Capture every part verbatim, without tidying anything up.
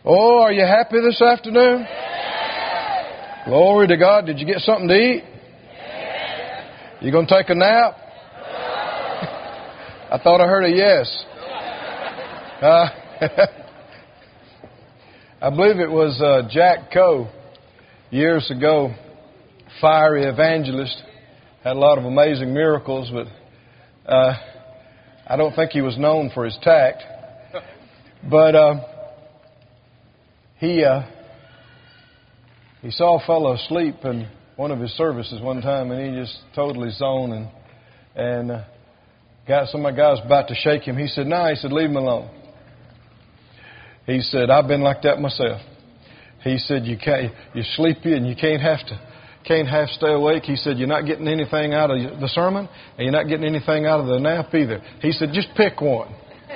Oh, are you happy this afternoon? Yes. Glory to God. Did you get something to eat? Yes. You going to take a nap? No. I thought I heard a yes. Uh, I believe it was uh, Jack Coe years ago, fiery evangelist, had a lot of amazing miracles, but uh, I don't think he was known for his tact. But uh, he uh, he saw a fellow asleep in one of his services one time, and he just totally zoned and and uh, got some of my guys about to shake him. He said, "No," he said, "leave him alone." He said, "I've been like that myself." He said, "You can't, you're sleepy and you can't have to, can't half stay awake." He said, "You're not getting anything out of the sermon, and you're not getting anything out of the nap either." He said, "Just pick one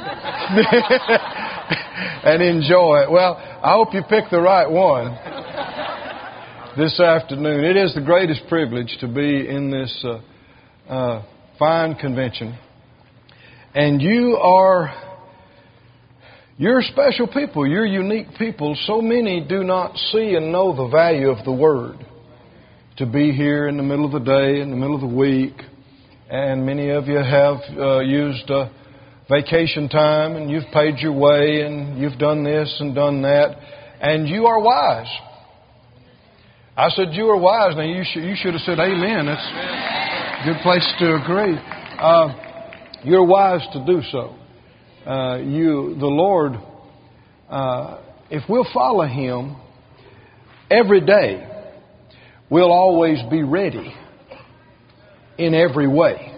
and enjoy it." Well, I hope you pick the right one this afternoon. It is the greatest privilege to be in this uh, uh, fine convention, and you are. You're special people. You're unique people. So many do not see and know the value of the Word. To be here in the middle of the day, in the middle of the week. And many of you have uh, used uh, vacation time, and you've paid your way, and you've done this and done that. And you are wise. I said you are wise. Now you should, you should have said amen. That's a good place to agree. Uh, you're wise to do so. Uh, you, the Lord, uh, if we'll follow Him every day, we'll always be ready in every way.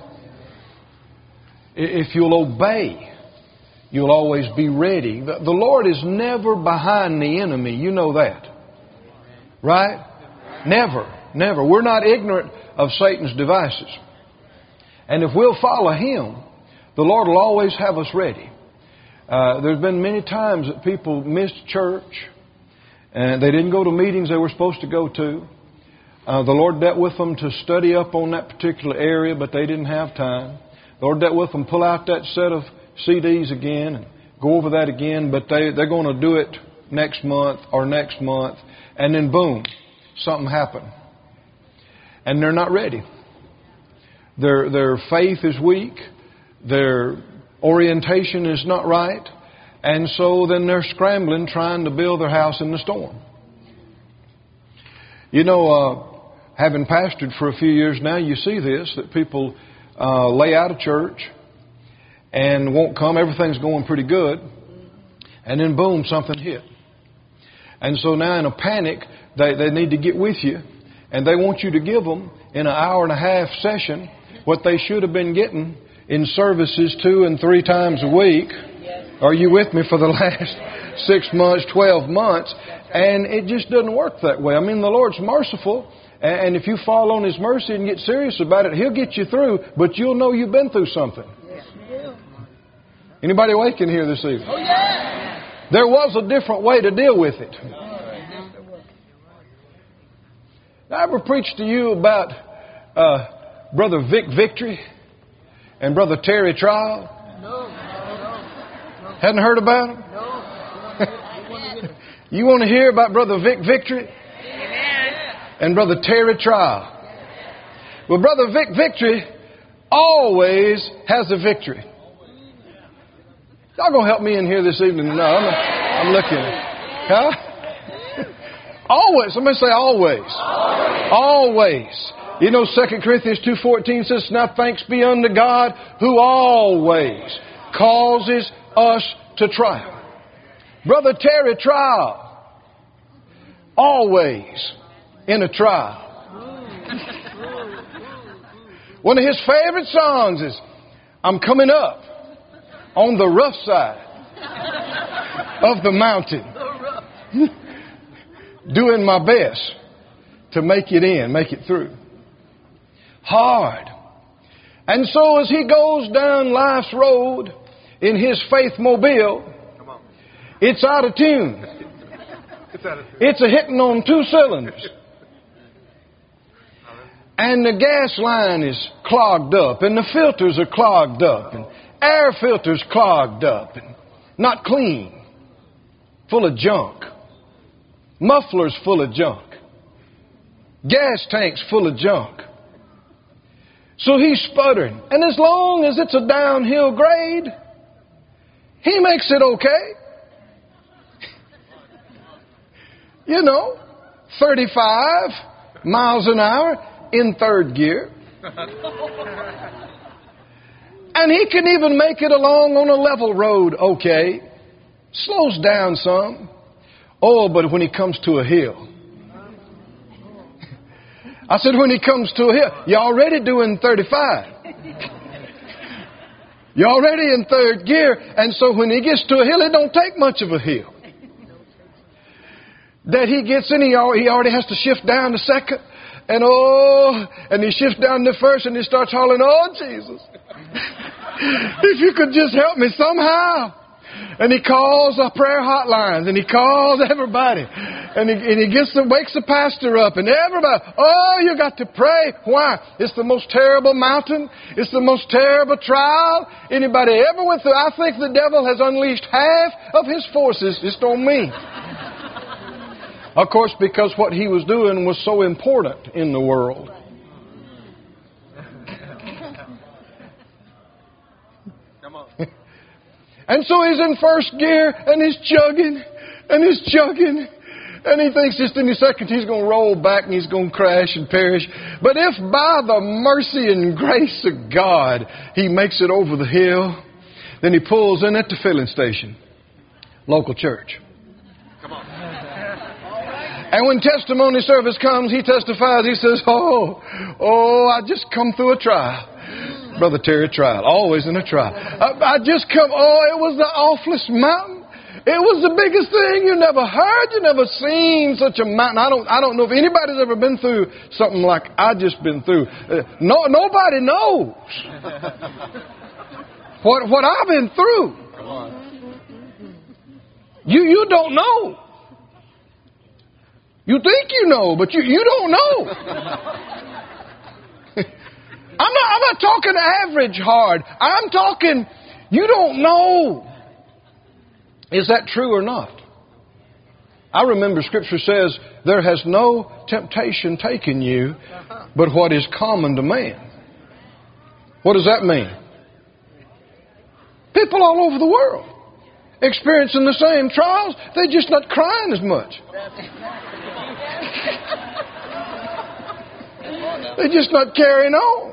If you'll obey, you'll always be ready. The, the Lord is never behind the enemy. You know that. Right? Never, never. We're not ignorant of Satan's devices. And if we'll follow Him, the Lord will always have us ready. Uh, there's been many times that people missed church and they didn't go to meetings they were supposed to go to. Uh, the Lord dealt with them to study up on that particular area, but they didn't have time. The Lord dealt with them, pull out that set of C Ds again and go over that again, but they, they're going to do it next month or next month. And then boom, something happened. And they're not ready. Their, their faith is weak. Their orientation is not right. And so then they're scrambling trying to build their house in the storm. You know, uh, having pastored for a few years now, you see this, that people uh, lay out of church and won't come. Everything's going pretty good. And then boom, something hit. And so now in a panic, they, they need to get with you. And they want you to give them in an hour and a half session what they should have been getting in services two and three times a week. Are you with me for the last six months, twelve months? And it just doesn't work that way. I mean, the Lord's merciful. And if you fall on His mercy and get serious about it, He'll get you through. But you'll know you've been through something. Anybody awake in here this evening? Oh, yeah. There was a different way to deal with it. I ever preached to you about uh, Brother Vic Victory and Brother Terry Trial? No. no. Hadn't heard about him? No. You want to hear about Brother Vic Victory? Amen. And Brother Terry Trial? Well, Brother Vic Victory always has a victory. Y'all gonna help me in here this evening? No, I'm, I'm looking. Huh? Always. Somebody say always. Always. Always. You know, Second Corinthians two fourteen says, "Now thanks be unto God who always causes us to triumph." Brother Terry Trial, always in a trial. One of his favorite songs is, "I'm coming up on the rough side of the mountain, doing my best to make it in, make it through." Hard. And so as he goes down life's road in his faith mobile, it's out of tune. It's a hitting on two cylinders. And the gas line is clogged up, and the filters are clogged up, and air filters clogged up, and not clean. full of junk. Mufflers full of junk. Gas tanks full of junk. So he's sputtering. And as long as it's a downhill grade, he makes it okay. You know, thirty-five miles an hour in third gear. And he can even make it along on a level road okay. Slows down some. Oh, but when he comes to a hill. I said, when he comes to a hill, you're already doing thirty-five. You're already in third gear. And so when he gets to a hill, it don't take much of a hill. That he gets in, he already has to shift down to second. And oh, and he shifts down to first and he starts hollering, oh, Jesus. If you could just help me somehow. And he calls the prayer hotlines and he calls everybody. And he, and he gets the, wakes the pastor up and everybody. Oh, you got to pray. Why? It's the most terrible mountain. It's the most terrible trial anybody ever went through. I think the devil has unleashed half of his forces just on me. Of course, because what he was doing was so important in the world. Come on. And so he's in first gear and he's chugging and he's chugging. And he thinks just any second he's going to roll back and he's going to crash and perish. But if by the mercy and grace of God he makes it over the hill, then he pulls in at the filling station. Local church. Come on. And when testimony service comes, he testifies. He says, oh, oh, I just come through a trial. Brother Terry, trial. Always in a trial. I, I just come, oh, it was the awfulest mountain. It was the biggest thing you never heard. You never seen such a mountain. I don't, I don't know if anybody's ever been through something like I just been through. Uh, no, nobody knows what, what I've been through. You, you don't know. You think you know, but you, you don't know. I'm not, I'm not talking average hard. I'm talking, you don't know. Is that true or not? I remember Scripture says, there has no temptation taken you, but what is common to man. What does that mean? People all over the world experiencing the same trials, they're just not crying as much. They're just not carrying on.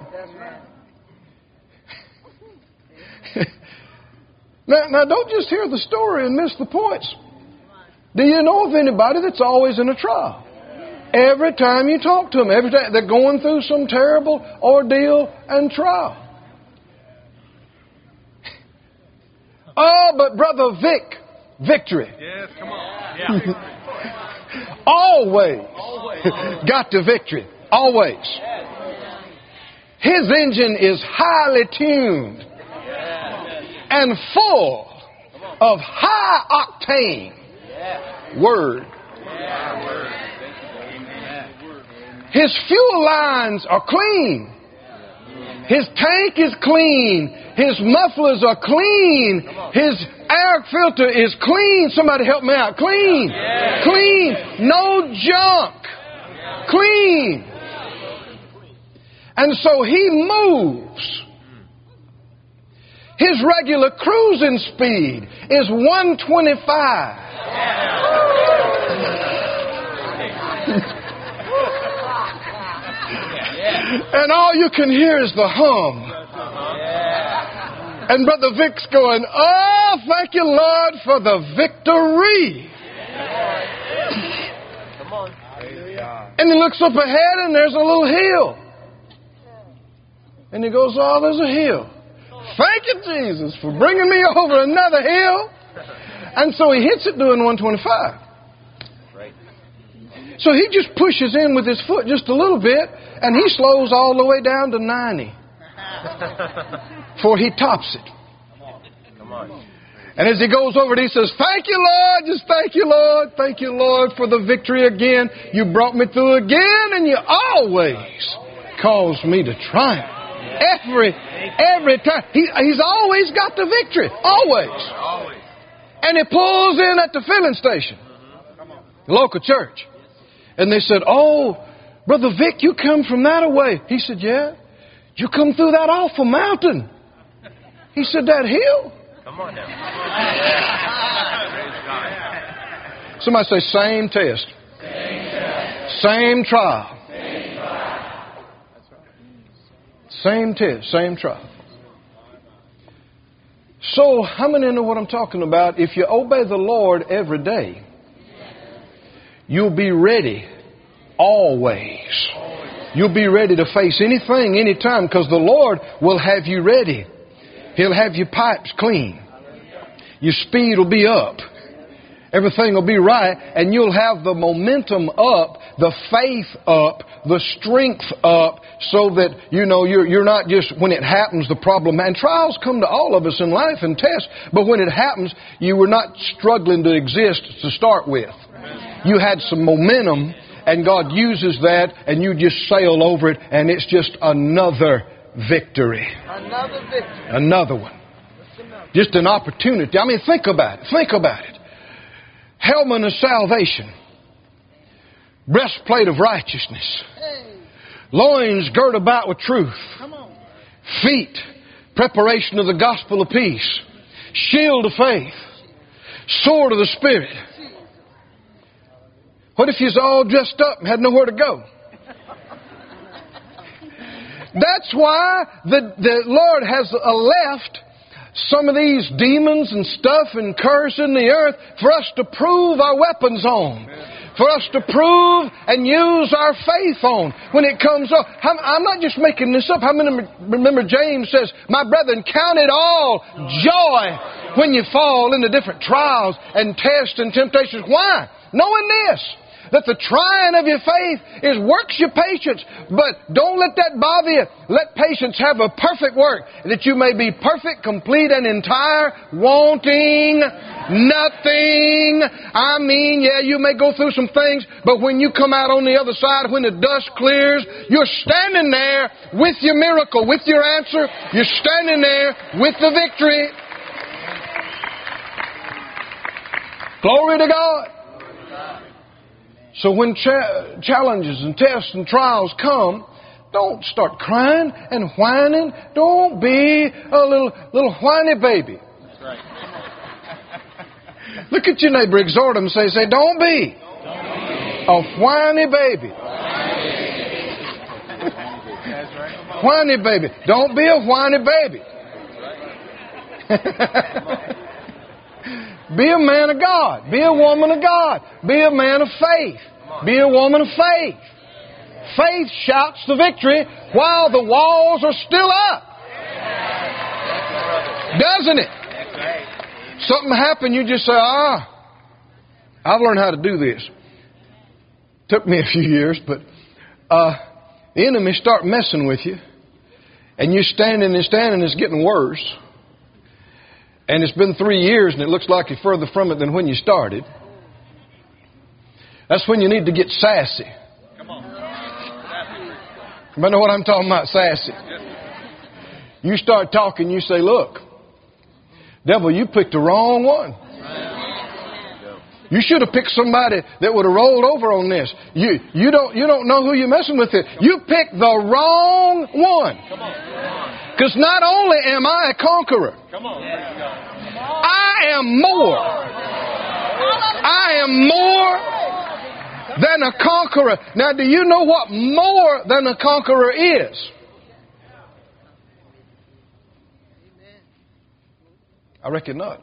Now, now, don't just hear the story and miss the points. Do you know of anybody that's always in a trial? Every time you talk to them, every time they're going through some terrible ordeal and trial. Oh, but Brother Vic, victory. Yes, come on. Yeah. Always, Always. Got to victory. Always. His engine is highly tuned and full of high octane word. His fuel lines are clean. His tank is clean. His mufflers are clean. His air filter is clean. Somebody help me out. Clean. Clean. No junk. Clean. And so he moves. His regular cruising speed is one twenty-five. And all you can hear is the hum. And Brother Vic's going, oh, thank you, Lord, for the victory. And he looks up ahead and there's a little hill. And he goes, oh, there's a hill. Thank you, Jesus, for bringing me over another hill. And so he hits it doing one twenty-five. So he just pushes in with his foot just a little bit, and he slows all the way down to ninety. Before he tops it. Come on. And as he goes over it, he says, thank you, Lord, just thank you, Lord. Thank you, Lord, for the victory again. You brought me through again, and you always cause me to triumph. Every, every time. He, he's always got the victory. Always. And he pulls in at the filling station, the local church. And they said, "Oh, Brother Vic, you come from that away." He said, "Yeah." "You come through that awful mountain." He said, "That hill?" Come on now. Somebody say, same test. Same test. Same trial. Same trial. Same test, same trial. So, how many know what I'm talking about? If you obey the Lord every day, you'll be ready always. You'll be ready to face anything, anytime, because the Lord will have you ready. He'll have your pipes clean. Your speed will be up. Everything will be right, and you'll have the momentum up, the faith up, the strength up, so that, you know, you're, you're not just, when it happens, the problem. And trials come to all of us in life and tests, but when it happens, you were not struggling to exist to start with. You had some momentum, and God uses that, and you just sail over it, and it's just another victory. Another victory. Another one. Just an opportunity. I mean, think about it. Think about it. Helmet of salvation. Breastplate of righteousness. Hey, Loins girt about with truth. come on. Feet, preparation of the gospel of peace. Shield of faith. Sword of the Spirit. What if you're all dressed up and had nowhere to go? That's why the, the Lord has left some of these demons and stuff and curse in the earth for us to prove our weapons on. For us to prove and use our faith on when it comes up. I'm not just making this up. How many remember James says, "My brethren, count it all joy when you fall into different trials and tests and temptations." Why? Knowing this, that the trying of your faith is works your patience. But don't let that bother you. Let patience have a perfect work, that you may be perfect, complete, and entire, wanting nothing. I mean, yeah, you may go through some things, but when you come out on the other side, when the dust clears, you're standing there with your miracle, with your answer. You're standing there with the victory. Glory to God. So when cha- challenges and tests and trials come, don't start crying and whining. Don't be a little little whiny baby. That's right. Look at your neighbor, exhort him, say, say, don't be, Don't be a whiny baby. That's right. Whiny baby. Don't be a whiny baby. Be a man of God. Be a woman of God. Be a man of faith. Be a woman of faith. Faith shouts the victory while the walls are still up. Doesn't it? Something happened, you just say, ah, I've learned how to do this. Took me a few years, but uh, the enemy start messing with you, and you're standing and standing, and it's getting worse. And it's been three years, and it looks like you're further from it than when you started. That's when you need to get sassy. Come on. You know what I'm talking about, sassy. You start talking, you say, look, devil, you picked the wrong one. You should have picked somebody that would have rolled over on this. You you don't you don't know who you're messing with here. You picked the wrong one. Because not only am I a conqueror, Come on. I am more. I am more than a conqueror. Now, do you know what more than a conqueror is? I reckon not.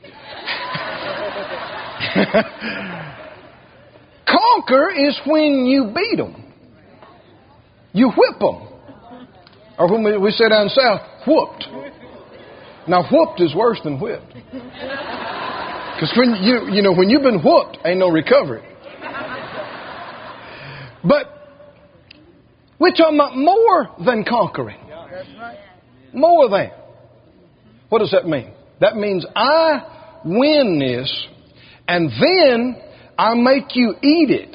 Conquer is when you beat them. You whip them. Or when we, we say down south, whooped. Now, whooped is worse than whipped. Because when you you know when you've been whooped, ain't no recovery. But we're talking about more than conquering. More than. What does that mean? That means I win this, and then I make you eat it.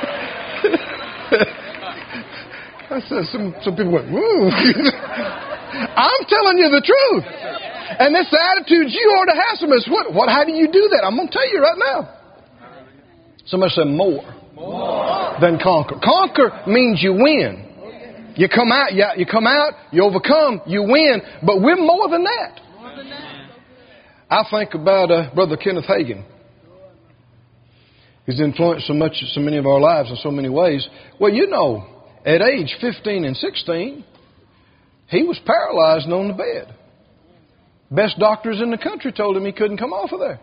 I said some some people went, woo. I'm telling you the truth. And this attitude you ought to have some is, what, what, how do you do that? I'm going to tell you right now. Somebody said more, more than conquer. Conquer means you win. You come out, you, you come out, you overcome, you win. But we're more than that. I think about uh, Brother Kenneth Hagin. He's influenced so much, so many of our lives in so many ways. Well, you know, at age fifteen and sixteen, he was paralyzed and on the bed. Best doctors in the country told him he couldn't come off of there.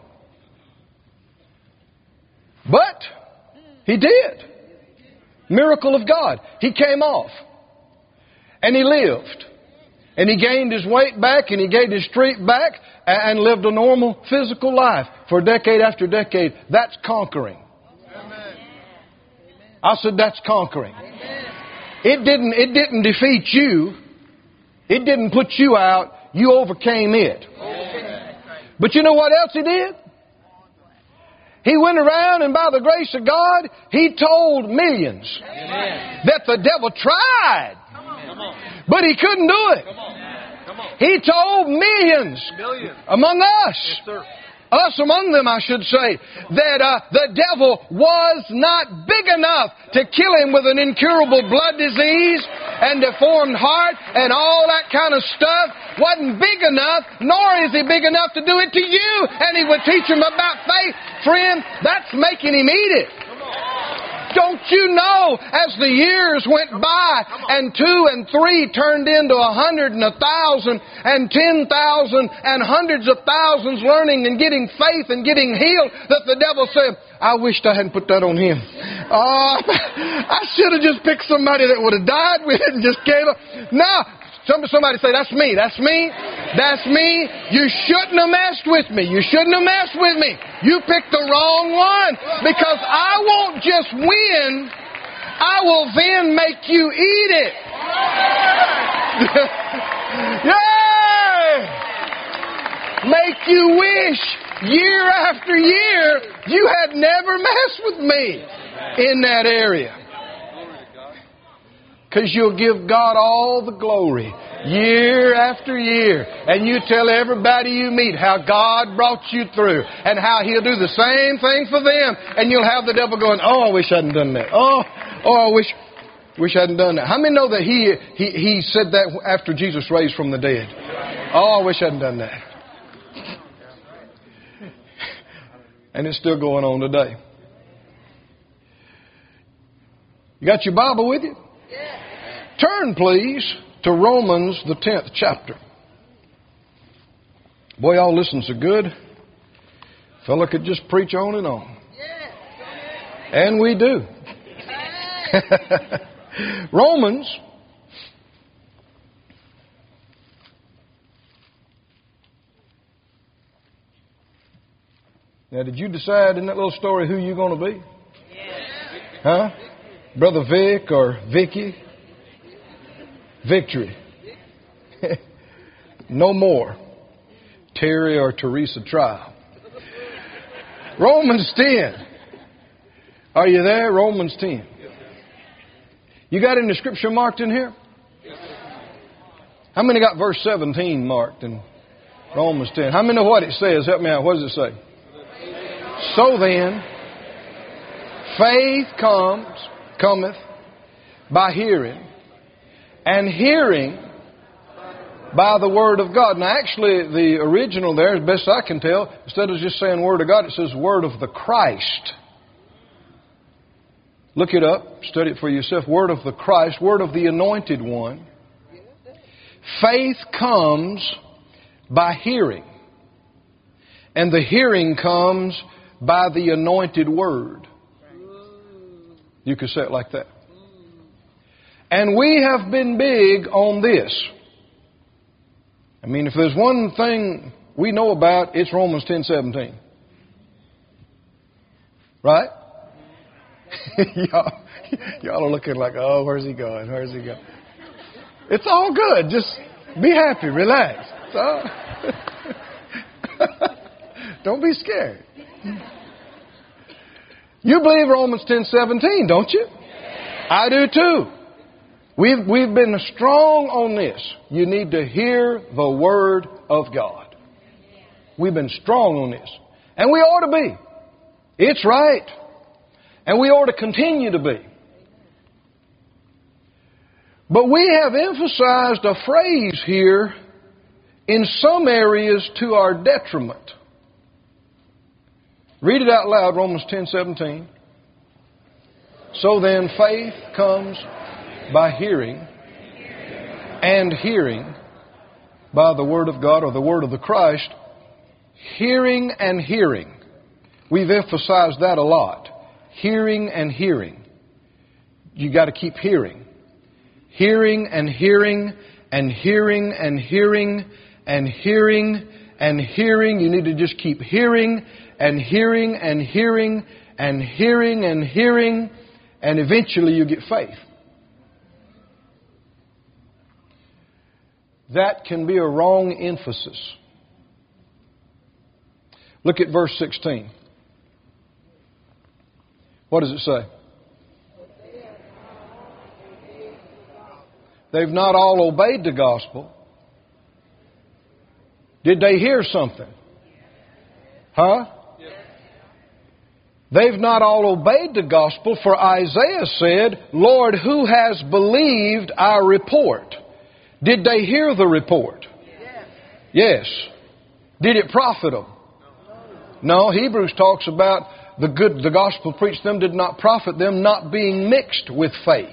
But he did. Miracle of God. He came off. And he lived. And he gained his weight back and he gained his strength back and lived a normal physical life for decade after decade. That's conquering. Amen. I said that's conquering. Amen. It didn't, it didn't defeat you. It didn't put you out. You overcame it. Amen. But you know what else he did? He went around and by the grace of God, he told millions Amen. That the devil tried. But he couldn't do it. He told millions among us, us among them I should say, that uh, the devil was not big enough to kill him with an incurable blood disease and deformed heart and all that kind of stuff. Wasn't big enough, nor is he big enough to do it to you. And he would teach him about faith. Friend, that's making him eat it. Don't you know, as the years went by and two and three turned into a hundred and a thousand and ten thousand and hundreds of thousands learning and getting faith and getting healed, that the devil said, I wished I hadn't put that on him. Oh, I should have just picked somebody that would have died with it and just gave up. No. Somebody say, that's me, that's me, that's me. You shouldn't have messed with me. You shouldn't have messed with me. You picked the wrong one. Because I won't just win, I will then make you eat it. Yay! Make you wish year after year you had never messed with me in that area. Because you'll give God all the glory year after year. And you tell everybody you meet how God brought you through. And how He'll do the same thing for them. And you'll have the devil going, oh, I wish I hadn't done that. Oh, oh I wish wish I hadn't done that. How many know that he, he, he said that after Jesus raised from the dead? Oh, I wish I hadn't done that. And it's still going on today. You got your Bible with you? Turn, please, to Romans, the tenth chapter. Boy, y'all listen so good. Fella could just preach on and on. And we do. Romans. Now, did you decide in that little story who you're going to be? Huh? Brother Vic or Vicky? Victory. No more. Terry or Teresa Trial. Romans ten. Are you there? Romans ten. You got any scripture marked in here? How many got verse seventeen marked in Romans ten? How many know what it says? Help me out. What does it say? So then, faith comes, cometh by hearing, and hearing by the Word of God. Now actually the original there, as best I can tell, instead of just saying Word of God, it says Word of the Christ. Look it up, study it for yourself. Word of the Christ, Word of the Anointed One. Faith comes by hearing. And the hearing comes by the anointed Word. You could say it like that. And we have been big on this. I mean, if there's one thing we know about, it's Romans ten seventeen. Right? y'all, y'all are looking like, oh, where's he going? Where's he going? It's all good. Just be happy. Relax. It's all... Don't be scared. You believe Romans ten seventeen, don't you? I do too. We've, we've been strong on this. You need to hear the Word of God. We've been strong on this. And we ought to be. It's right. And we ought to continue to be. But we have emphasized a phrase here in some areas to our detriment. Read it out loud, Romans ten seventeen. So then faith comes by hearing, and hearing by the Word of God or the Word of the Christ. Hearing and hearing. We've emphasized that a lot. Hearing and hearing. You got to keep hearing. Hearing and hearing and hearing and hearing and hearing and hearing. You need to just keep hearing and hearing and hearing and hearing and hearing, and eventually you get faith. That can be a wrong emphasis. Look at verse sixteen. What does it say? They've not all obeyed the gospel. Did they hear something? Huh? They've not all obeyed the gospel, for Isaiah said, Lord, who has believed our report? Did they hear the report? Yes. Did it profit them? No, Hebrews talks about the good, the gospel preached them did not profit them, not being mixed with faith.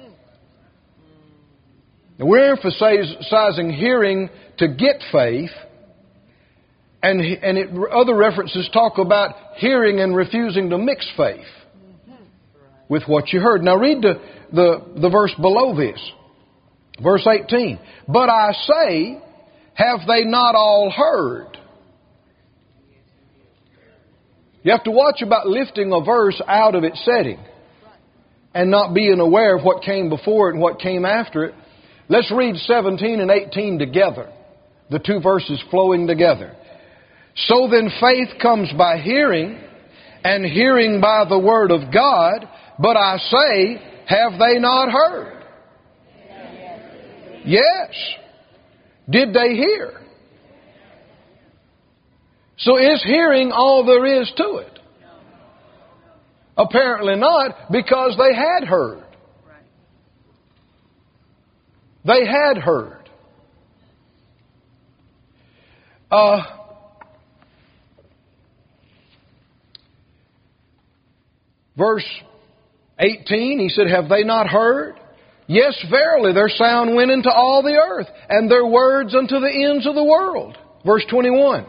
Now, we're emphasizing hearing to get faith, and and it, other references talk about hearing and refusing to mix faith with what you heard. Now read the, the, the verse below this. Verse eighteen. But I say, have they not all heard? You have to watch about lifting a verse out of its setting and not being aware of what came before it and what came after it. Let's read seventeen and eighteen together. The two verses flowing together. So then faith comes by hearing, and hearing by the Word of God. But I say, have they not heard? Yes. Did they hear? So is hearing all there is to it? Apparently not, because they had heard. They had heard. Uh, verse eighteen, he said, have they not heard? Yes, verily, their sound went into all the earth, and their words unto the ends of the world. Verse twenty-one.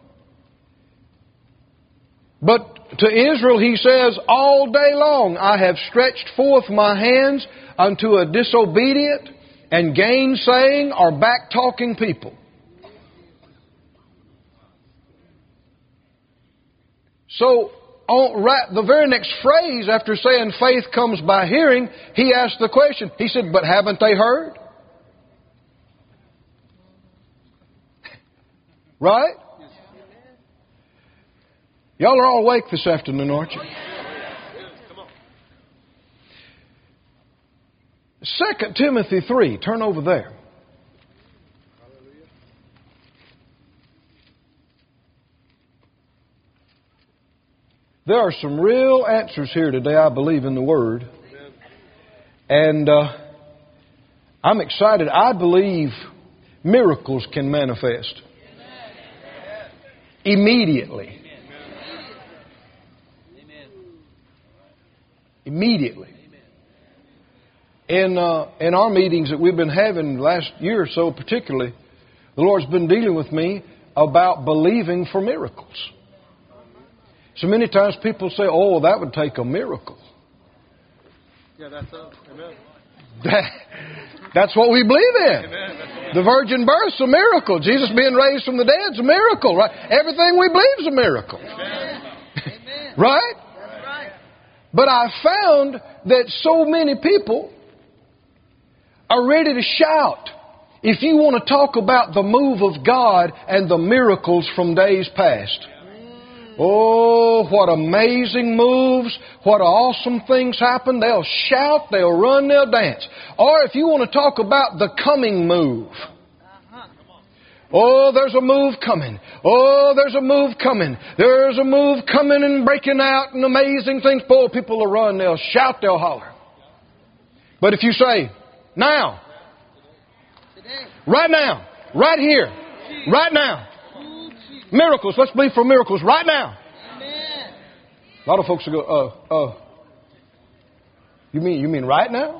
But to Israel he says, all day long I have stretched forth my hands unto a disobedient and gainsaying or back-talking people. So, on, right, the very next phrase after saying faith comes by hearing, he asked the question. He said, but haven't they heard? Right? Y'all are all awake this afternoon, aren't you? Second Timothy three. Turn over there. There are some real answers here today, I believe, in the Word. And uh, I'm excited. I believe miracles can manifest immediately. Immediately. In, uh, in our meetings that we've been having the last year or so particularly, the Lord's been dealing with me about believing for miracles. So many times people say, oh, that would take a miracle. Yeah, that's up. Amen. That, that's what we believe in. Amen. The virgin birth's a miracle. Jesus being raised from the dead's a miracle, right? Everything we believe is a miracle. Amen. Right? That's right. But I found that so many people are ready to shout if you want to talk about the move of God and the miracles from days past. Oh, what amazing moves, what awesome things happen. They'll shout, they'll run, they'll dance. Or if you want to talk about the coming move. Oh, there's a move coming. Oh, there's a move coming. There's a move coming and breaking out and amazing things. Boy, people will run, they'll shout, they'll holler. But if you say, now, right now, right here, right now, miracles, let's believe for miracles right now. A lot of folks will go, oh, oh, you mean, you mean right now?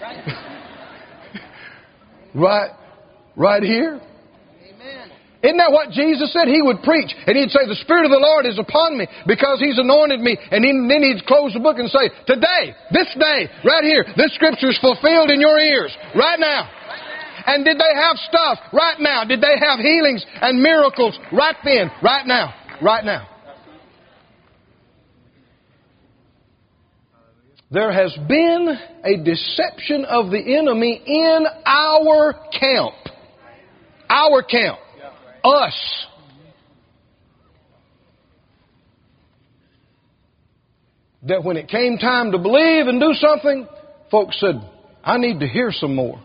right, right here? Isn't that what Jesus said? He would preach and He'd say, the Spirit of the Lord is upon me because He's anointed me. And then He'd close the book and say, today, this day, right here, this Scripture is fulfilled in your ears right now. And did they have stuff right now? Did they have healings and miracles right then, right now, right now? There has been a deception of the enemy in our camp. Our camp. Us. That when it came time to believe and do something, folks said, I need to hear some more.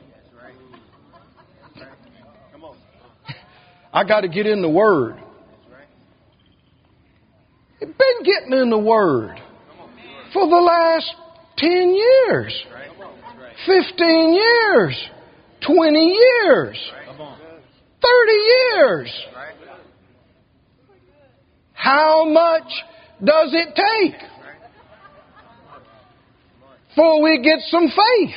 I got to get in the Word. You've been getting in the Word for the last ten years, fifteen years, twenty years. thirty years. How much does it take before we get some faith?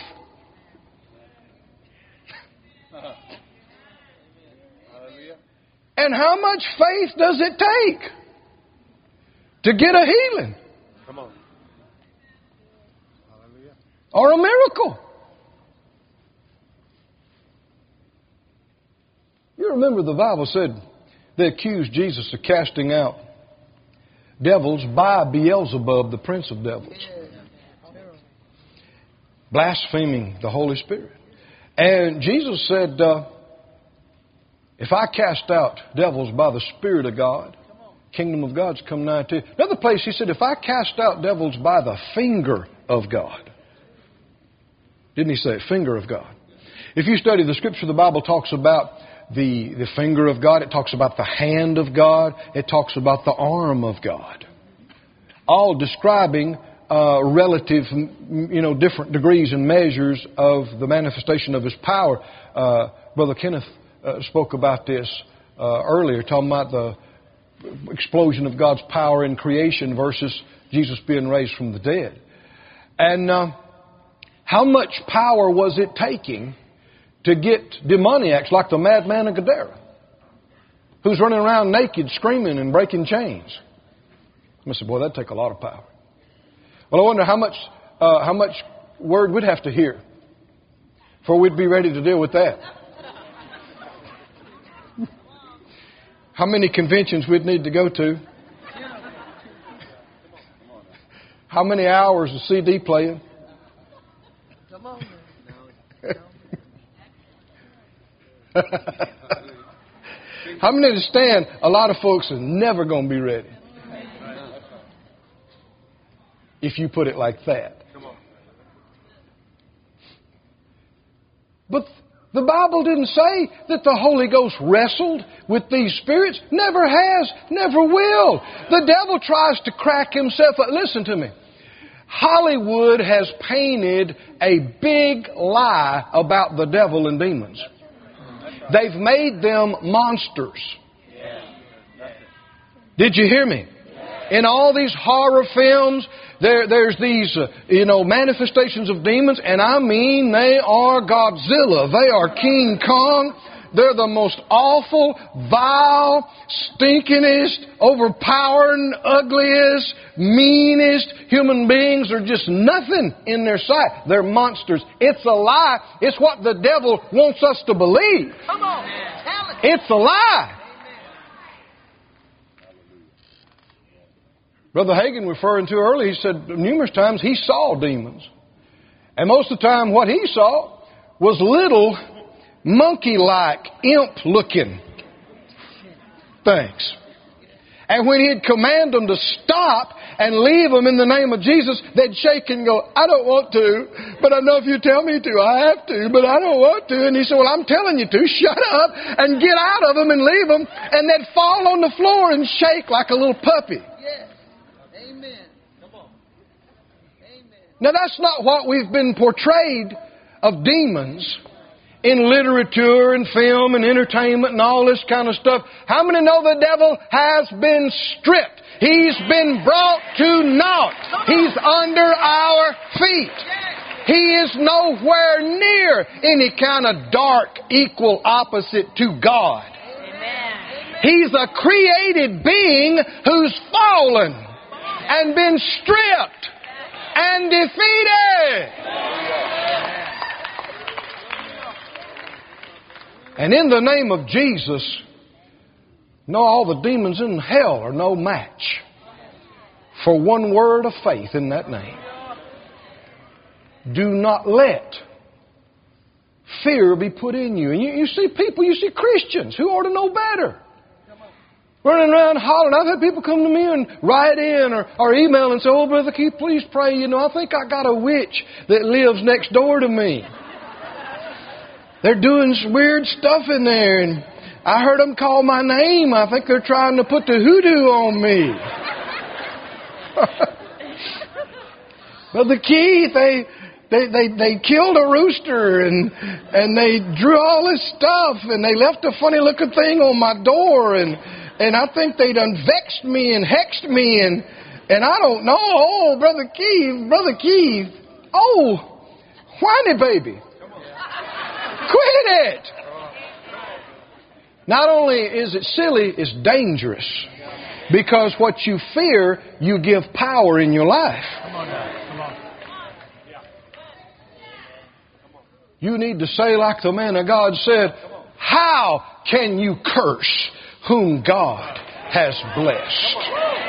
And how much faith does it take to get a healing? Or a miracle? You remember the Bible said they accused Jesus of casting out devils by Beelzebub, the prince of devils. Blaspheming the Holy Spirit. And Jesus said, uh, if I cast out devils by the Spirit of God, kingdom of God's come nigh to you. Another place He said, if I cast out devils by the finger of God. Didn't He say finger of God? If you study the Scripture, the Bible talks about The, the finger of God. It talks about the hand of God. It talks about the arm of God. All describing uh, relative, you know, different degrees and measures of the manifestation of His power. Uh, Brother Kenneth uh, spoke about this uh, earlier, talking about the explosion of God's power in creation versus Jesus being raised from the dead. And uh, how much power was it taking to get demoniacs like the madman of Gadara, who's running around naked, screaming and breaking chains? I said, boy, that'd take a lot of power. Well, I wonder how much uh, how much word we'd have to hear before we'd be ready to deal with that. How many conventions we'd need to go to. How many hours of C D playing. Come on. How many understand a lot of folks are never going to be ready? If you put it like that. But the Bible didn't say that the Holy Ghost wrestled with these spirits. Never has, never will. The devil tries to crack himself up. Listen to me. Hollywood has painted a big lie about the devil and demons. They've made them monsters. Did you hear me? In all these horror films, there, there's these, uh, you know, manifestations of demons, and I mean they are Godzilla. They are King Kong. They're the most awful, vile, stinkingest, overpowering, ugliest, meanest human beings. Are just nothing in their sight. They're monsters. It's a lie. It's what the devil wants us to believe. Come on, tell it. It's a lie. Brother Hagin referring to earlier, he said numerous times he saw demons. And most of the time what he saw was little monkey-like, imp-looking things. And when He'd command them to stop and leave them in the name of Jesus, they'd shake and go, I don't want to, but I know if you tell me to, I have to, but I don't want to. And He said, well, I'm telling you to. Shut up and get out of them and leave them. And they'd fall on the floor and shake like a little puppy. Yes. Amen. Come on. Amen. Now, that's not what we've been portrayed of demons in literature and film and entertainment and all this kind of stuff. How many know the devil has been stripped? He's been brought to naught. He's under our feet. He is nowhere near any kind of dark, equal opposite to God. He's a created being who's fallen and been stripped and defeated. And in the name of Jesus, no, all the demons in hell are no match for one word of faith in that name. Do not let fear be put in you. And you, you see people, you see Christians who ought to know better, running around hollering. I've had people come to me and write in or, or email and say, oh, Brother Keith, please pray. You know, I think I got a witch that lives next door to me. They're doing some weird stuff in there, and I heard them call my name. I think they're trying to put the hoodoo on me. Brother Keith, they, they, they, they killed a rooster, and, and they drew all this stuff, and they left a funny looking thing on my door, and, and I think they done vexed me and hexed me, and, and I don't know. Oh, Brother Keith, Brother Keith. Oh, whiny baby. Quit it! Not only is it silly, it's dangerous. Because what you fear, you give power in your life. You need to say like the man of God said, how can you curse whom God has blessed?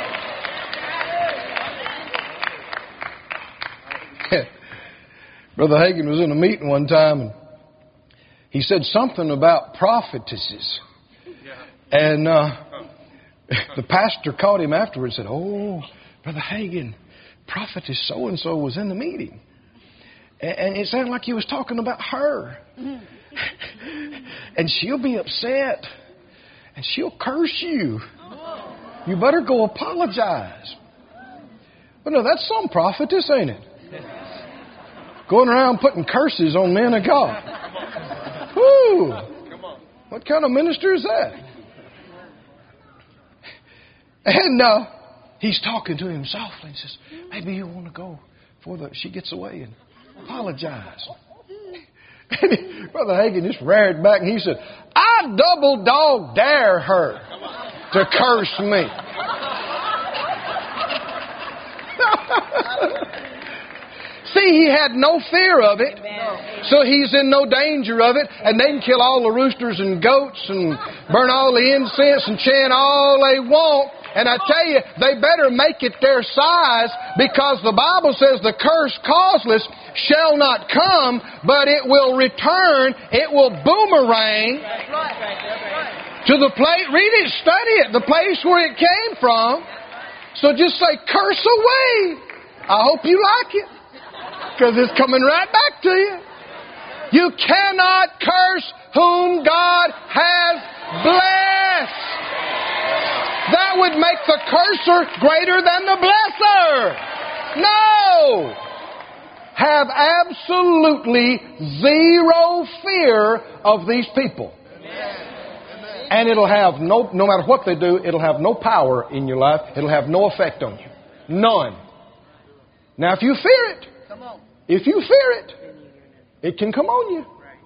Brother Hagin was in a meeting one time, and he said something about prophetesses. And uh, the pastor caught him afterwards and said, oh, Brother Hagin, prophetess so-and-so was in the meeting. And it sounded like he was talking about her. And she'll be upset. And she'll curse you. You better go apologize. But no, that's some prophetess, ain't it? Going around putting curses on men of God. Whoo! What kind of minister is that? And uh, he's talking to him softly and says, maybe you want to go before the, she gets away and apologize. And he, Brother Hagin just reared back and he said, I double dog dare her to curse me. See, he had no fear of it, so he's in no danger of it, and they can kill all the roosters and goats and burn all the incense and chant all they want. And I tell you, they better make it their size, because the Bible says the curse causeless shall not come, but it will return, it will boomerang to the place, read it, study it, the place where it came from. So just say, curse away. I hope you like it, because it's coming right back to you. You cannot curse whom God has blessed. That would make the curser greater than the blesser. No! Have absolutely zero fear of these people. And it'll have no, no matter what they do, it'll have no power in your life. It'll have no effect on you. None. Now, if you fear it, if you fear it, it can come on you.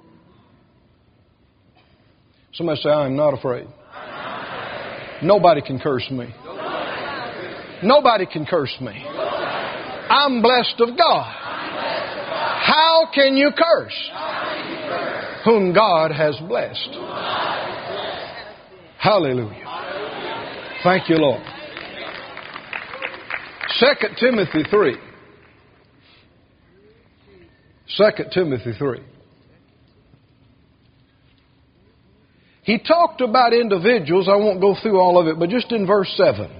Somebody say, I'm not afraid. Nobody can curse me. Nobody can curse me. I'm blessed of God. How can you curse whom God has blessed? Hallelujah. Thank you, Lord. Second Timothy three. Second Timothy three. He talked about individuals. I won't go through all of it, but just in verse seven.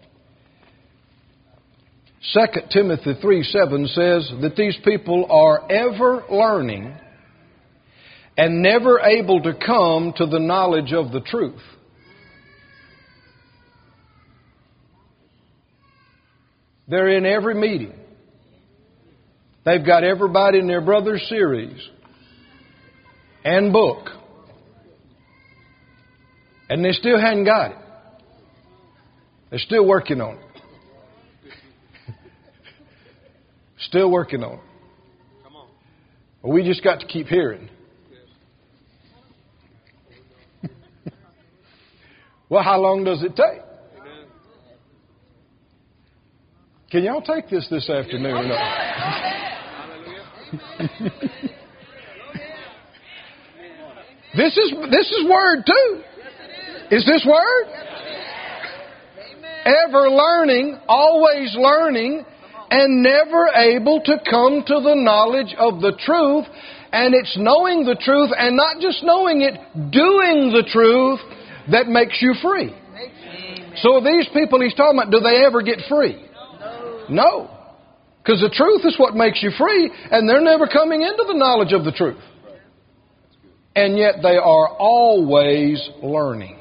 Second Timothy three seven says that these people are ever learning and never able to come to the knowledge of the truth. They're in every meeting. They've got everybody in their brother's series and book. And they still hadn't got it. They're still working on it. Still working on it. But we just got to keep hearing. Well, how long does it take? Can y'all take this this afternoon or not? This is this is word too. Is this word? Ever learning, always learning, and never able to come to the knowledge of the truth. And it's knowing the truth, and not just knowing it, doing the truth that makes you free. So these people he's talking about, do they ever get free? No. Because the truth is what makes you free, and they're never coming into the knowledge of the truth. And yet they are always learning.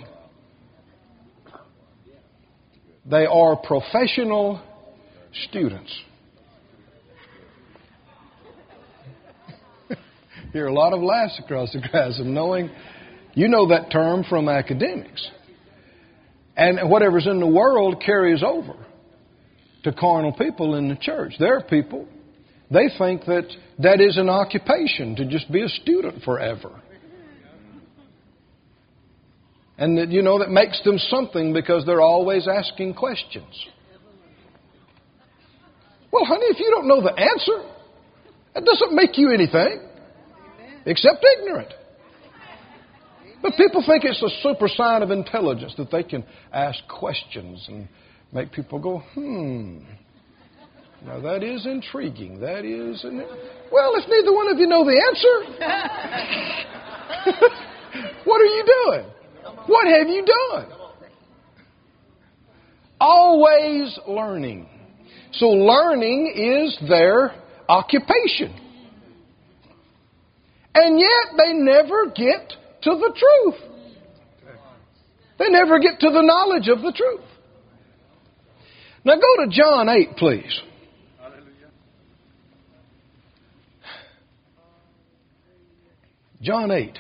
They are professional students. Hear a lot of laughs across the grass of knowing, you know that term from academics. And whatever's in the world carries over to carnal people in the church. There are people, they think that that is an occupation, to just be a student forever. And that, you know, that makes them something because they're always asking questions. Well, honey, if you don't know the answer, that doesn't make you anything except ignorant. But people think it's a super sign of intelligence that they can ask questions and make people go, hmm. Now that is intriguing. That is, an... well, if neither one of you know the answer, what are you doing? What have you done? Always learning. So learning is their occupation. And yet they never get to the truth. They never get to the knowledge of the truth. Now go to John eight, please. John eight.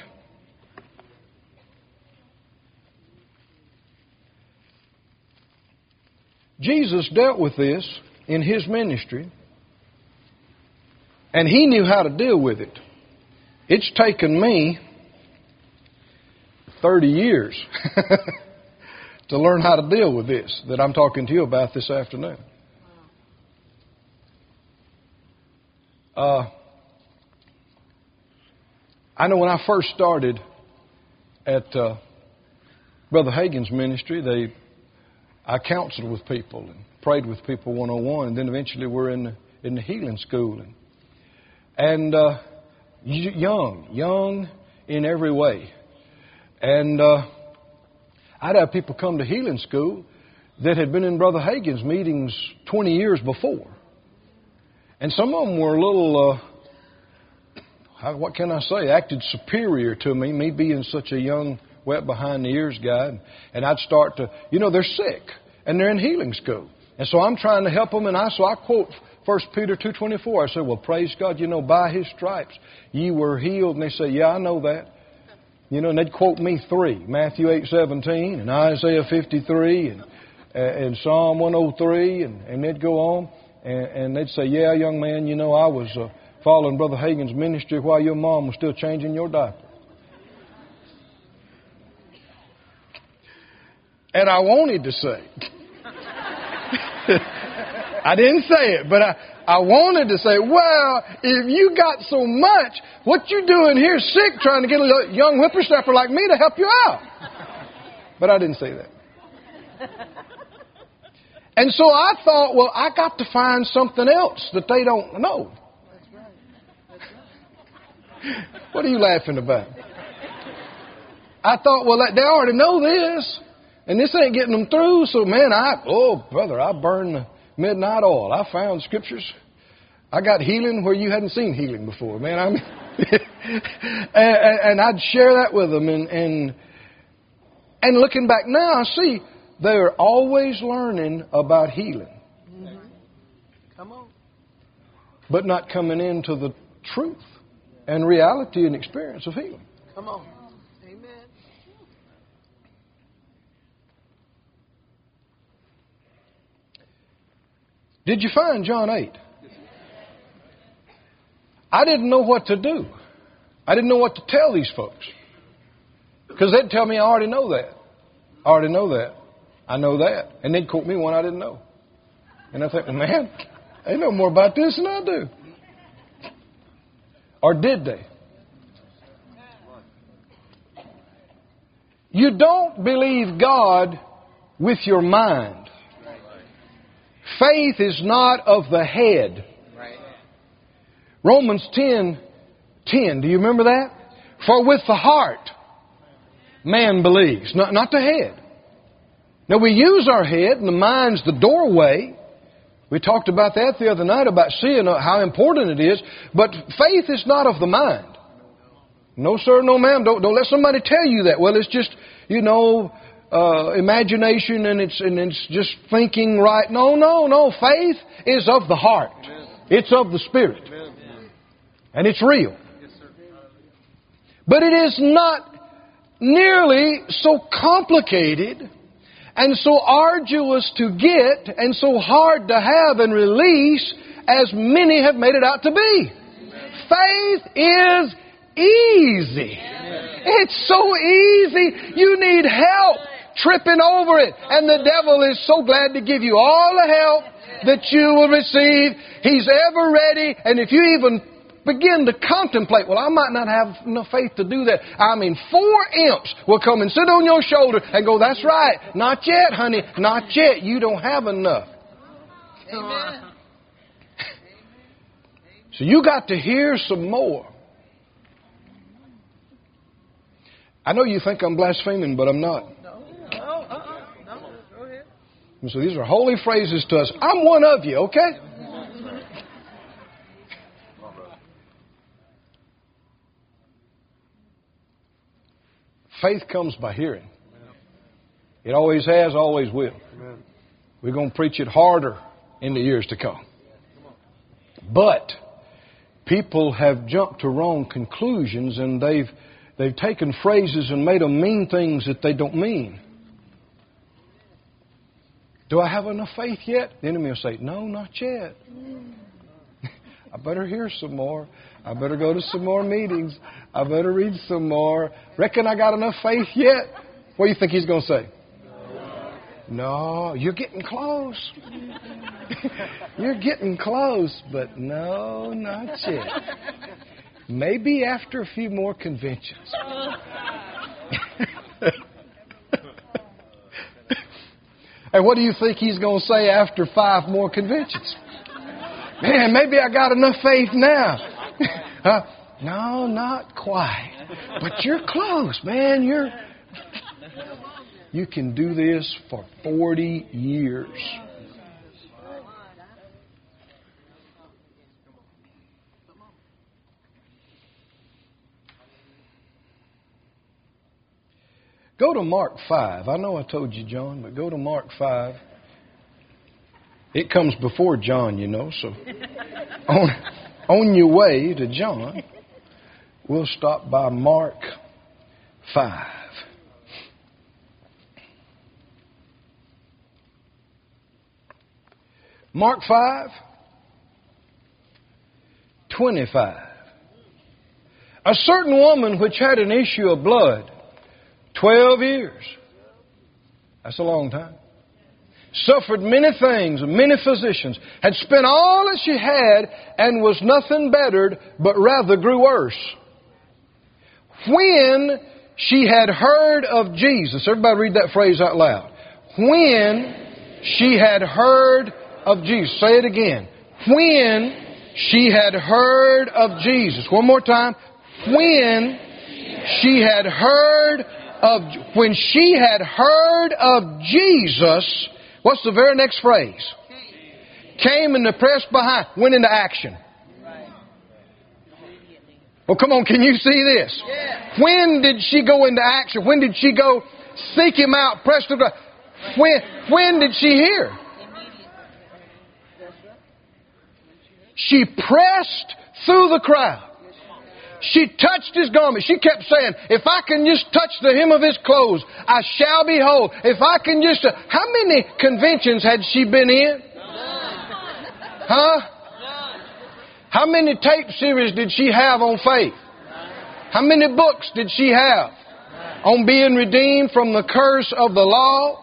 Jesus dealt with this in His ministry, and He knew how to deal with it. It's taken me thirty years to learn how to deal with this that I'm talking to you about this afternoon. Uh, I know when I first started at uh, Brother Hagin's ministry, they I counseled with people and prayed with people one-on-one, and then eventually we're in the, in the healing school. And, and uh, young, young in every way. And uh, I'd have people come to healing school that had been in Brother Hagin's meetings twenty years before. And some of them were a little, uh, how, what can I say, acted superior to me, me being such a young, wet behind the ears guy. And, and I'd start to, you know, they're sick and they're in healing school. And so I'm trying to help them. And I, so I quote First Peter two twenty-four. I said, well, praise God, you know, by His stripes ye were healed. And they say, yeah, I know that. You know, and they'd quote me three, Matthew eight seventeen and Isaiah fifty-three and, and Psalm one oh three. And, and they'd go on and, and they'd say, yeah, young man, you know, I was uh, following Brother Hagin's ministry while your mom was still changing your diaper. And I wanted to say, I didn't say it, but I, I wanted to say, well, if you got so much, what you doing here sick trying to get a young whippersnapper like me to help you out? But I didn't say that. And so I thought, well, I got to find something else that they don't know. What are you laughing about? I thought, well, they already know this, and this ain't getting them through. So, man, I, oh, brother, I burned the midnight oil. I found scriptures. I got healing where you hadn't seen healing before, man. I mean, and, and I'd share that with them. And, and, and looking back now, I see they're always learning about healing. Mm-hmm. Come on. But not coming into the truth and reality and experience of healing. Come on. Amen. Did you find John eight? I didn't know what to do. I didn't know what to tell these folks. Because they'd tell me, I already know that. I already know that. I know that. And they'd quote me one I didn't know. And I think, well, man, they know more about this than I do. Or did they? You don't believe God with your mind. Faith is not of the head. Romans ten ten. Do you remember that? For with the heart man believes, not, not the head. Now we use our head, and the mind's the doorway. We talked about that the other night, about seeing how important it is. But faith is not of the mind. No, sir, no, ma'am. Don't, don't let somebody tell you that. Well, it's just, you know, uh, imagination and it's, and it's just thinking right. No, no, no. Faith is of the heart. It's of the Spirit. And it's real. But it is not nearly so complicated and so arduous to get and so hard to have and release as many have made it out to be. Faith is easy. It's so easy. You need help tripping over it. And the devil is so glad to give you all the help that you will receive. He's ever ready. And if you even begin to contemplate, well, I might not have enough faith to do that. I mean, four imps will come and sit on your shoulder and go, that's right. Not yet, honey. Not yet. You don't have enough. Amen. So you got to hear some more. I know you think I'm blaspheming, but I'm not. No. No. Uh-uh. No. Go ahead. So these are holy phrases to us. I'm one of you, okay? Faith comes by hearing. It always has, always will. We're going to preach it harder in the years to come. But people have jumped to wrong conclusions, and they've they've taken phrases and made them mean things that they don't mean. Do I have enough faith yet? The enemy will say, no, not yet. I better hear some more. I better go to some more meetings. I better read some more. Reckon I got enough faith yet? What do you think he's going to say? No, you're getting close. You're getting close, but no, not yet. Maybe after a few more conventions. And what do you think he's going to say after five more conventions? Man, maybe I got enough faith now. uh, no, not quite. But you're close, man. You're. You can do this for forty years. Go to Mark five. I know I told you John, but go to Mark five. It comes before John, you know, so on, on your way to John, we'll stop by Mark five. Mark five, twenty-five. A certain woman which had an issue of blood, twelve years. That's a long time. Suffered many things, many physicians, had spent all that she had, and was nothing bettered, but rather grew worse. When she had heard of Jesus, everybody read that phrase out loud. When she had heard of Jesus. Say it again. When she had heard of Jesus. One more time. When she had heard of, when she had heard of Jesus, what's the very next phrase? Came and the press behind, went into action. Well, come on, can you see this? When did she go into action? When did she go seek Him out, press the ground? When, when did she hear? She pressed through the crowd. She touched His garment. She kept saying, if I can just touch the hem of His clothes, I shall be whole. If I can just... Uh, how many conventions had she been in? Huh? How many tape series did she have on faith? How many books did she have on being redeemed from the curse of the law?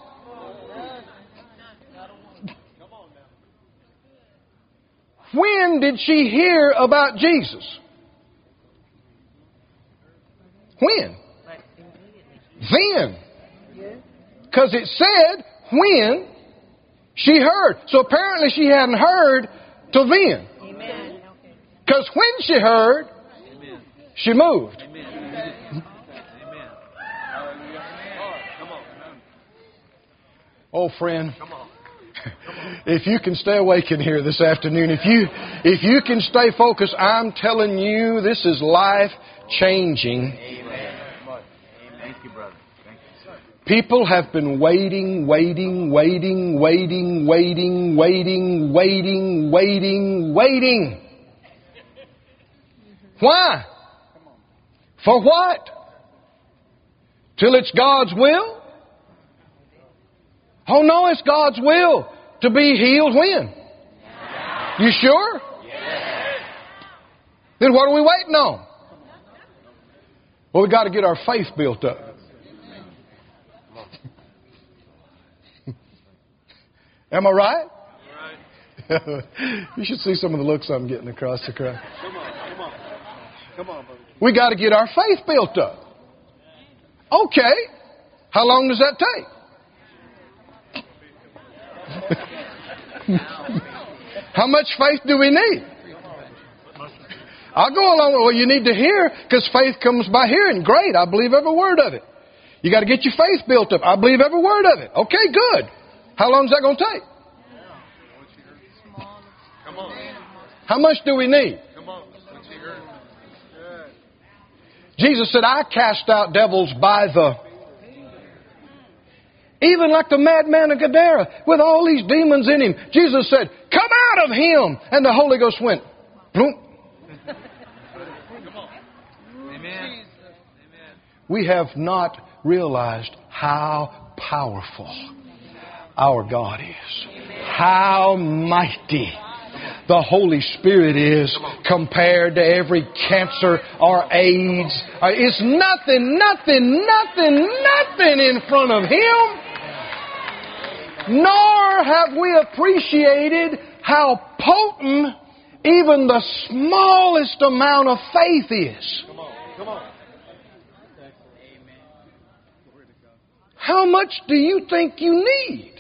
When did she hear about Jesus? When? Then. Because it said when she heard. So apparently she hadn't heard till then. Because when she heard, she moved. Oh, friend. If you can stay awake in here this afternoon, if you if you can stay focused, I'm telling you, this is life-changing. Thank you, brother. Thank you. People have been waiting, waiting, waiting, waiting, waiting, waiting, waiting, waiting, waiting. Why? For what? Till it's God's will? Oh no, it's God's will to be healed when? You sure? Then what are we waiting on? Well, we got to get our faith built up. Am I right? You should see some of the looks I'm getting across the crowd. Come on, come on. Come on, brother. We got to get our faith built up. Okay. How long does that take? How much faith do we need? I'll go along with, well, you need to hear, because faith comes by hearing. Great, I believe every word of it. You got to get your faith built up. I believe every word of it. Okay, good. How long is that going to take? Come on. How much do we need? Come on. Jesus said, I cast out devils by the... Even like the madman of Gadara, with all these demons in him, Jesus said, come out of him. And the Holy Ghost went, boom. Amen. We have not realized how powerful our God is. How mighty the Holy Spirit is compared to every cancer or AIDS. It's nothing, nothing, nothing, nothing in front of Him. Nor have we appreciated how potent even the smallest amount of faith is. Come on. Come on. How much do you think you need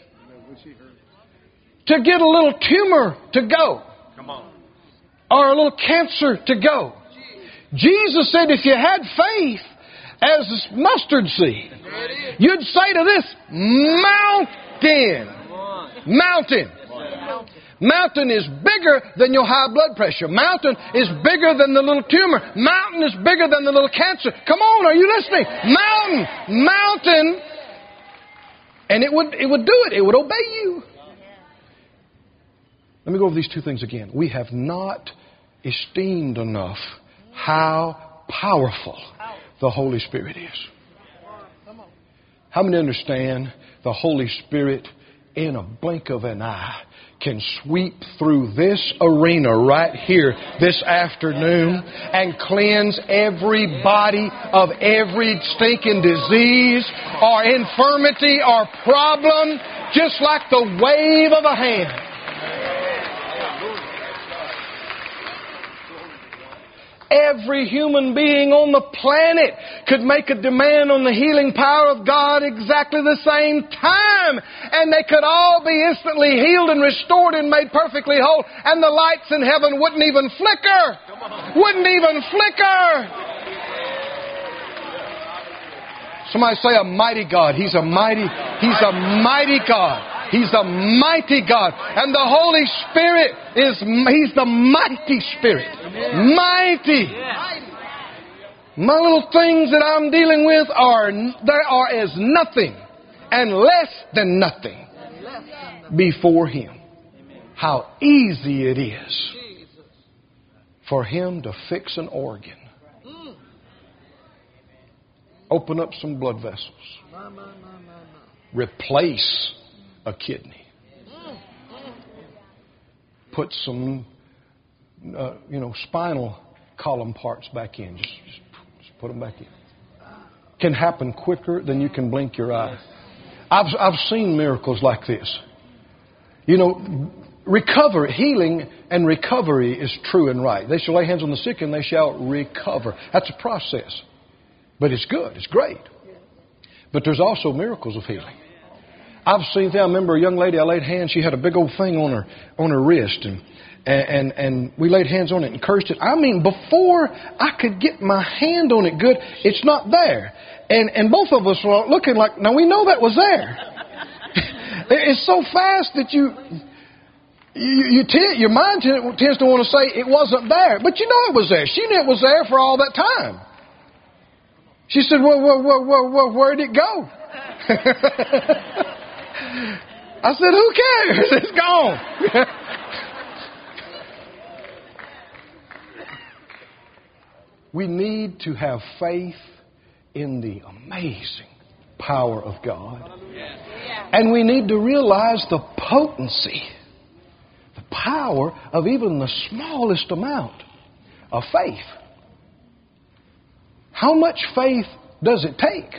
to get a little tumor to go? Come on. Or a little cancer to go? Jesus said if you had faith as mustard seed, you'd say to this mountain, mountain. Mountain is bigger than your high blood pressure. Mountain is bigger than the little tumor. Mountain is bigger than the little cancer. Come on, are you listening? Mountain, mountain. And it would, it would do it. It would obey you. Let me go over these two things again. We have not esteemed enough how powerful the Holy Spirit is. How many understand the Holy Spirit in a blink of an eye can sweep through this arena right here this afternoon and cleanse everybody of every stinking disease or infirmity or problem just like the wave of a hand. Every human being on the planet could make a demand on the healing power of God exactly the same time. And they could all be instantly healed and restored and made perfectly whole. And the lights in heaven wouldn't even flicker. Wouldn't even flicker. Somebody say a mighty God. He's a mighty, He's a mighty God. He's a mighty God. And the Holy Spirit is, He's the mighty Spirit. Mighty. My little things that I'm dealing with are, they are as nothing and less than nothing before Him. How easy it is for Him to fix an organ. Open up some blood vessels. Replace a kidney. Put some, uh, you know, spinal column parts back in. Just, just, just put them back in. Can happen quicker than you can blink your eye. I've, I've seen miracles like this. You know, recovery, healing and recovery is true and right. They shall lay hands on the sick and they shall recover. That's a process. But it's good. It's great. But there's also miracles of healing. I've seen them. I remember a young lady, I laid hands. She had a big old thing on her on her wrist. And, and, and we laid hands on it and cursed it. I mean, before I could get my hand on it good, it's not there. And, and both of us were looking like, now we know that was there. It's so fast that you... You, you t- your mind t- tends to want to say it wasn't there. But you know it was there. She knew it was there for all that time. She said, well, well, well, well, well where'd it go? I said, who cares? It's gone. We need to have faith in the amazing power of God. And we need to realize the potency, the power of even the smallest amount of faith. How much faith does it take?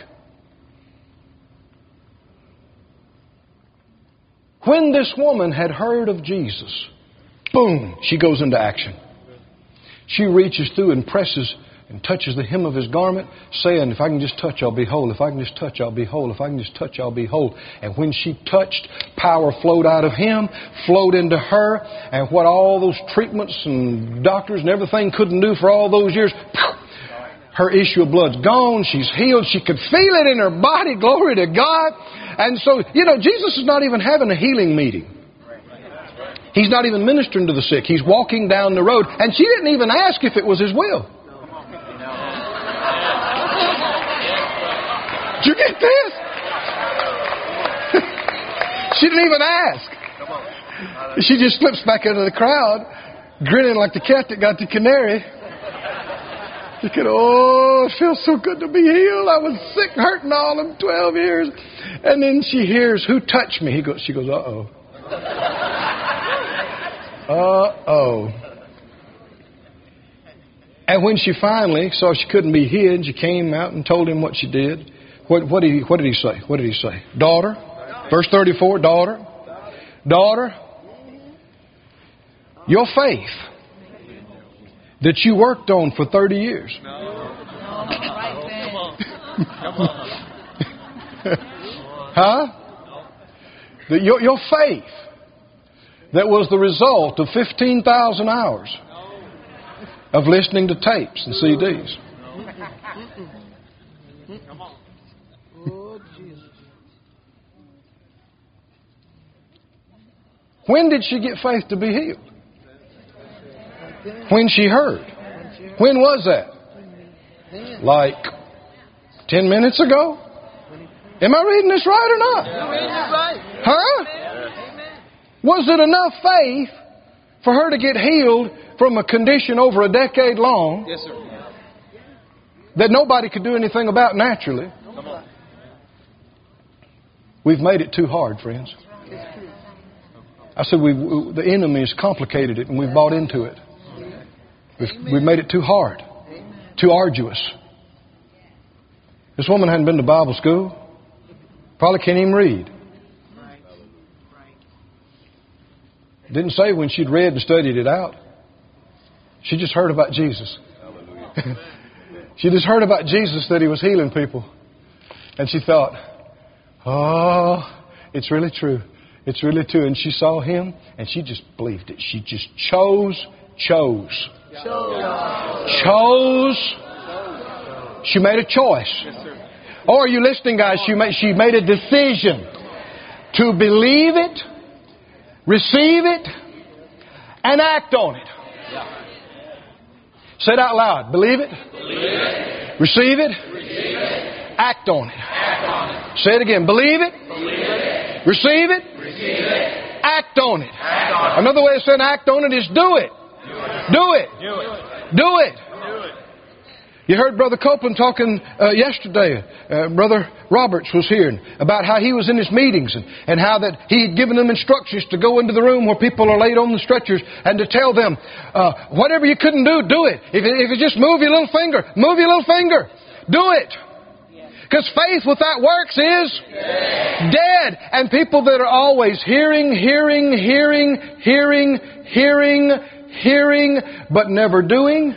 When this woman had heard of Jesus, boom, she goes into action. She reaches through and presses and touches the hem of His garment, saying, if I can just touch, I'll be whole. If I can just touch, I'll be whole. If I can just touch, I'll be whole. And when she touched, power flowed out of Him, flowed into her, and what all those treatments and doctors and everything couldn't do for all those years, her issue of blood's gone. She's healed. She could feel it in her body. Glory to God. And so, you know, Jesus is not even having a healing meeting. He's not even ministering to the sick. He's walking down the road. And she didn't even ask if it was His will. Did you get this? She didn't even ask. She just slips back into the crowd, grinning like the cat that got the canary. Thinking, oh, it feels so good to be healed. I was sick, hurting all them twelve years. And then she hears, who touched me? He goes, she goes, uh-oh. Uh-oh. And when she finally saw she couldn't be hid, she came out and told him what she did. What, what, did he, what did he say? What did he say? Daughter. Verse thirty-four, daughter. Daughter, your faith that you worked on for thirty years. No. Right there. Come on. Huh? That your, your faith that was the result of fifteen thousand hours of listening to tapes and C Ds. Come on. Oh, Jesus. When did she get faith to be healed? When she heard. When was that? Like ten minutes ago? Am I reading this right or not? You're reading it right. Huh? Amen. Was it enough faith for her to get healed from a condition over a decade long? Yes, sir. That nobody could do anything about naturally? Come on. We've made it too hard, friends. I said we the enemy has complicated it and we've bought into it. We've, we've made it too hard, too arduous. This woman hadn't been to Bible school. Probably can't even read. Didn't say when she'd read and studied it out. She just heard about Jesus. She just heard about Jesus, that He was healing people. And she thought, oh, it's really true. It's really true. And she saw Him and she just believed it. She just chose, chose. Chose. Chose. She made a choice. Or are you listening, guys? She made, she made a decision to believe it, receive it, and act on it. Say it out loud. Believe it. Believe it. Receive it. Receive it. Act on it. Act on it. Say it again. Believe it. Believe it. Receive it. Receive it. Act on it. Act on it. Another way of saying act on it is do it. Do it. Do it. Do it. Do it. You heard Brother Copeland talking uh, yesterday. Uh, Brother Roberts was here about how he was in his meetings and, and how that he had given them instructions to go into the room where people are laid on the stretchers and to tell them, uh, whatever you couldn't do, do it. If, it. if you just move your little finger, move your little finger. Do it. Because faith without works is dead. And people that are always hearing, hearing, hearing, hearing, hearing, hearing, but never doing,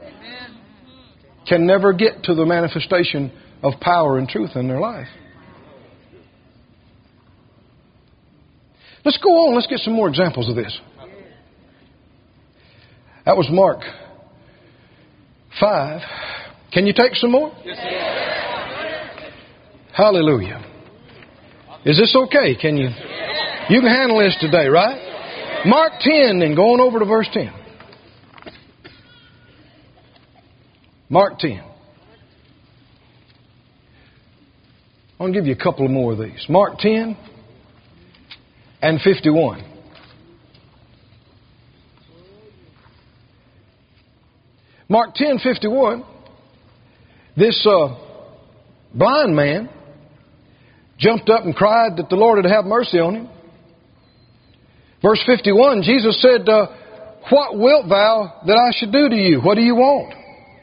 can never get to the manifestation of power and truth in their life. Let's go on. Let's get some more examples of this. That was Mark five. Can you take some more? Yes, sir. Hallelujah. Is this okay? Can you? You can handle this today, right? Mark ten and going over to verse ten. Mark ten. I'll give you a couple more of these. Mark ten and fifty-one. Mark ten, fifty-one. This uh, blind man jumped up and cried that the Lord would have mercy on him. Verse fifty-one, Jesus said, uh, what wilt thou that I should do to you? What do you want?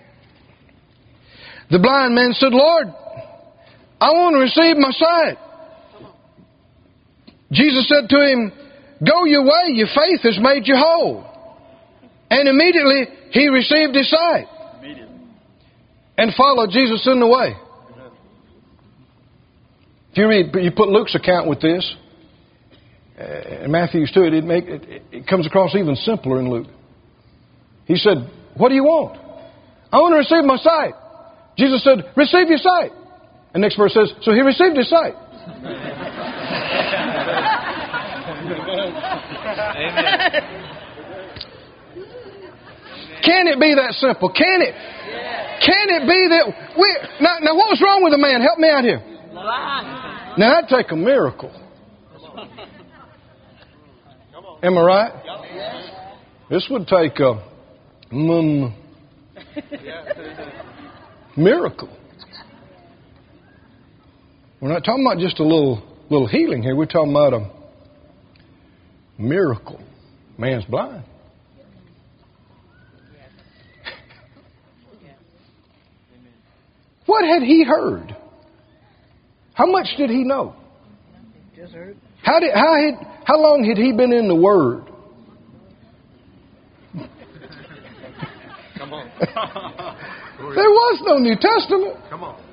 The blind man said, Lord, I want to receive my sight. Jesus said to him, go your way, your faith has made you whole. And immediately he received his sight. And followed Jesus in the way. If you read, you put Luke's account with this, uh, and Matthew's too, it, make, it, it comes across even simpler in Luke. He said, what do you want? I want to receive my sight. Jesus said, receive your sight. And next verse says, so he received his sight. Can it be that simple? Can it? Can it be that we... Now, now what was wrong with the man? Help me out here. Now that'd take a miracle. Am I right? This would take a mm, miracle. We're not talking about just a little little healing here. We're talking about a miracle. Man's blind. What had he heard? How much did he know? Just heard. How did how had how long had he been in the Word? Come on. There was no New Testament. Come on.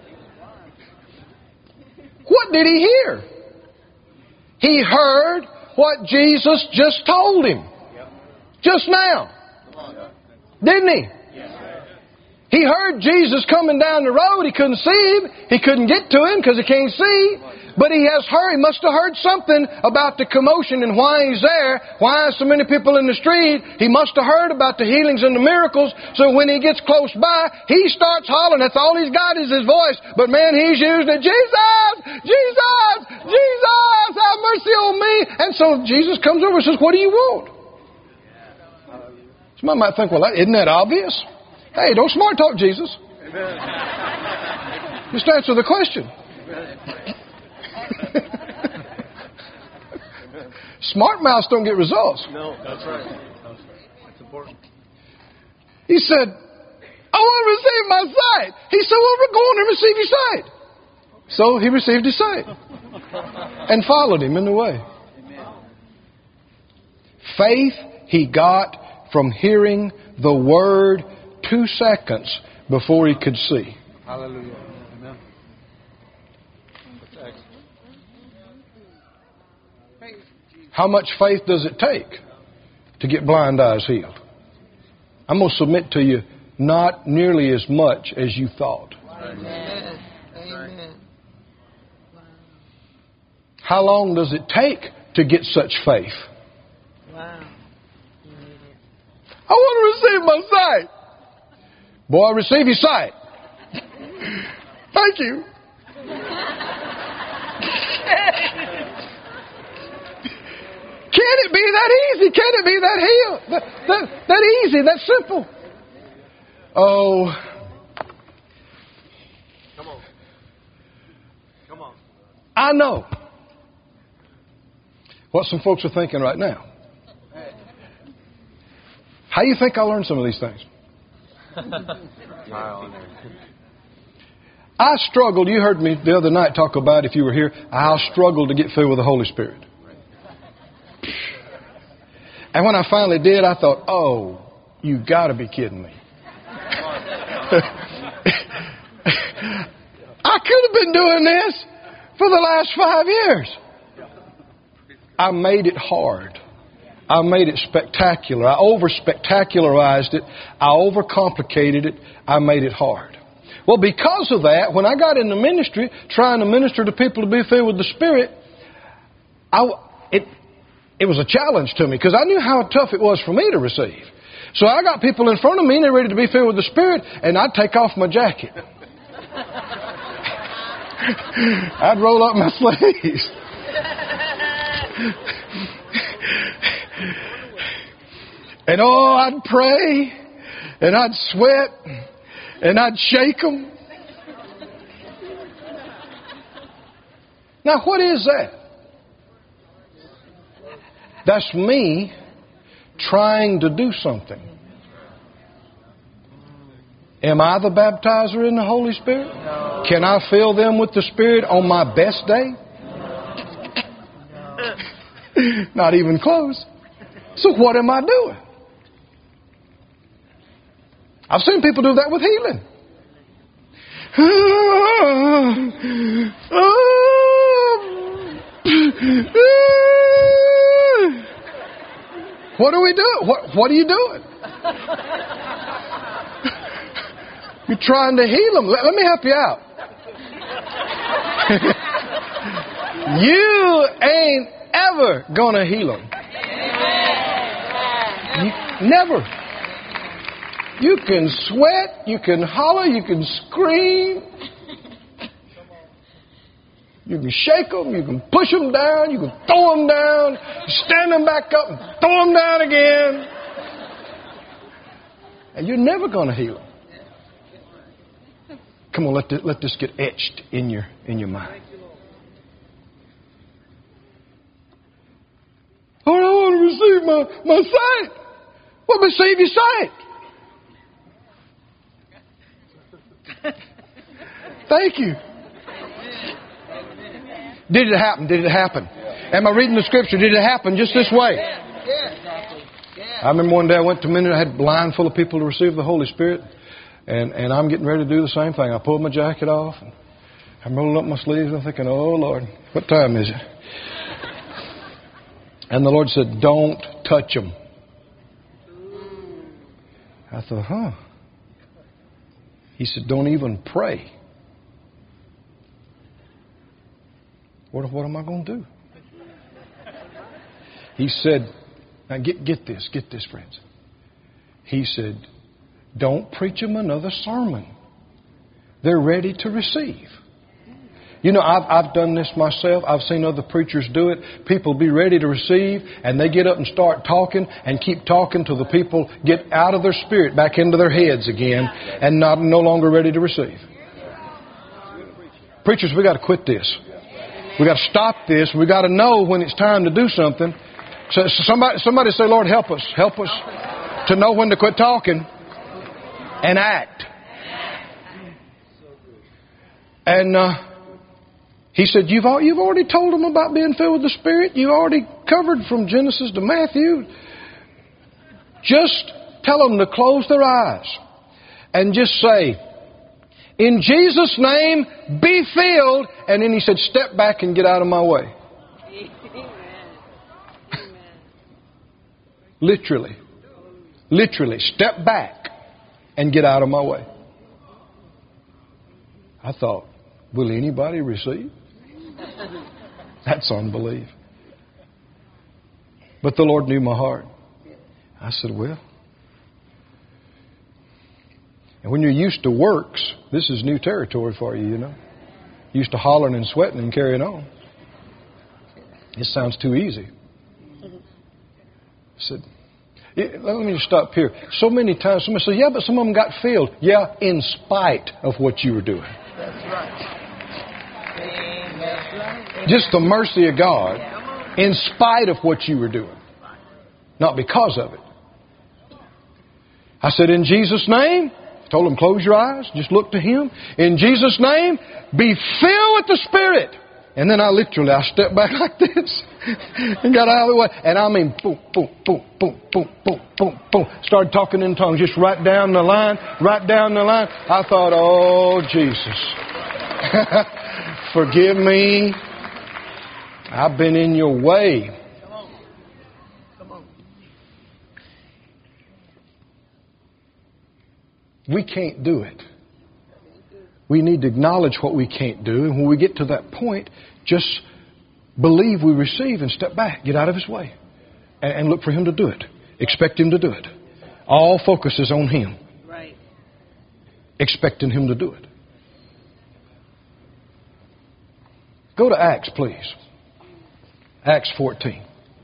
What did he hear? He heard what Jesus just told him. Just now. Didn't he? He heard Jesus coming down the road. He couldn't see him. He couldn't get to him because he can't see. But he has heard. He must have heard something about the commotion and why he's there. Why so many people in the street. He must have heard about the healings and the miracles. So when he gets close by, he starts hollering. That's all he's got is his voice. But man, he's using it. Jesus! Jesus! Jesus! Have mercy on me! And so Jesus comes over and says, what do you want? Somebody might think, well, isn't that obvious? Hey, don't smart talk, Jesus. Amen. Just answer the question. Smart mouths don't get results. No, that's right. That's right. That's important. He said, I want to receive my sight. He said, well, we're going to receive your sight. So he received his sight and followed him in the way. Amen. Faith he got from hearing the word two seconds before he could see. Hallelujah. Amen. How much faith does it take to get blind eyes healed? I'm going to submit to you, not nearly as much as you thought. Amen. Amen. How long does it take to get such faith? Wow. I want to receive my sight. Boy, receive your sight. Thank you. Can it be that easy? Can it be that healed? That, that, that easy, that simple? Oh. Come on. Come on. I know what some folks are thinking right now. How do you think I learned some of these things? I struggled. You heard me the other night talk about, if you were here, I struggled to get filled with the Holy Spirit. And when I finally did, I thought, oh, you got to be kidding me. I could have been doing this for the last five years. I made it hard. I made it spectacular. I over-spectacularized it. I overcomplicated it. I made it hard. Well, because of that, when I got into ministry, trying to minister to people to be filled with the Spirit, I, it, it was a challenge to me because I knew how tough it was for me to receive. So I got people in front of me and they're ready to be filled with the Spirit, and I'd take off my jacket. I'd roll up my sleeves. And oh, I'd pray, and I'd sweat, and I'd shake them. Now, what is that? That's me trying to do something. Am I the baptizer in the Holy Spirit? No. Can I fill them with the Spirit on my best day? No. Not even close. So what am I doing? I've seen people do that with healing. What are we doing? What, what are you doing? You're trying to heal them. Let, let me help you out. You ain't ever going to heal them. You, never. You can sweat, you can holler, you can scream. You can shake them, you can push them down, you can throw them down, stand them back up and throw them down again. And you're never going to heal them. Come on, let this, let this get etched in your, in your mind. Oh, I want to receive my, my sight. Well, receive your sight. Thank you. Did it happen? Did it happen? Am I reading the scripture? Did it happen just this way? I remember one day I went to minister. I had a line full of people to receive the Holy Spirit. And, and I'm getting ready to do the same thing. I pulled my jacket off. And I'm rolling up my sleeves. And I'm thinking, oh, Lord, what time is it? And the Lord said, don't touch them. I thought, huh. He said, don't even pray. What, what am I going to do? He said, now get, get this, get this, friends. He said, don't preach them another sermon. They're ready to receive. You know, I've, I've done this myself. I've seen other preachers do it. People be ready to receive, and they get up and start talking and keep talking till the people get out of their spirit, back into their heads again, and not no longer ready to receive. Preachers, we got to quit this. We got to stop this. We got to know when it's time to do something. So somebody, somebody say, Lord, help us, help us to know when to quit talking and act. And uh, he said, you've, all, you've already told them about being filled with the Spirit. You already covered from Genesis to Matthew. Just tell them to close their eyes and just say, in Jesus' name, be filled. And then he said, step back and get out of my way. Literally. Literally. Step back and get out of my way. I thought, will anybody receive? That's unbelief. But the Lord knew my heart. I said, well. And when you're used to works, this is new territory for you, you know. Used to hollering and sweating and carrying on. It sounds too easy. I said, let me just stop here. So many times somebody says, yeah, but some of them got filled. Yeah, in spite of what you were doing. That's right. Just the mercy of God, in spite of what you were doing. Not because of it. I said, in Jesus' name, told them, close your eyes, just look to Him. In Jesus' name, be filled with the Spirit. And then I literally, I stepped back like this and got out of the way. And I mean, boom, boom, boom, boom, boom, boom, boom, boom. Started talking in tongues, just right down the line, right down the line. I thought, oh, Jesus. Forgive me. I've been in your way. Come on. Come on. We can't do it. We need to acknowledge what we can't do. And when we get to that point, just believe we receive and step back. Get out of His way. And, and look for Him to do it. Expect Him to do it. All focus is on Him. Right. Expecting Him to do it. Go to Acts, please. Acts fourteen.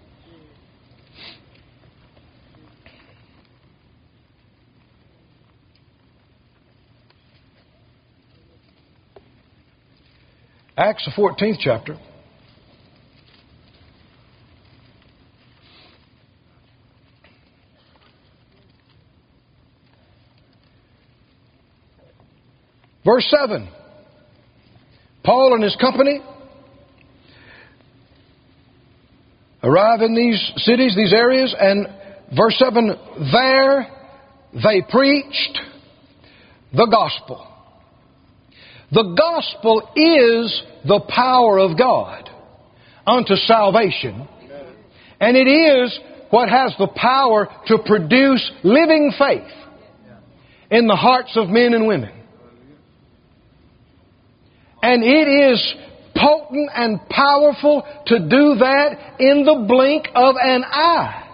Acts, the fourteenth chapter. Verse seven. Paul and his company arrive in these cities, these areas, and verse seven, there they preached the gospel. The gospel is the power of God unto salvation. And it is what has the power to produce living faith in the hearts of men and women. And it is potent and powerful to do that in the blink of an eye.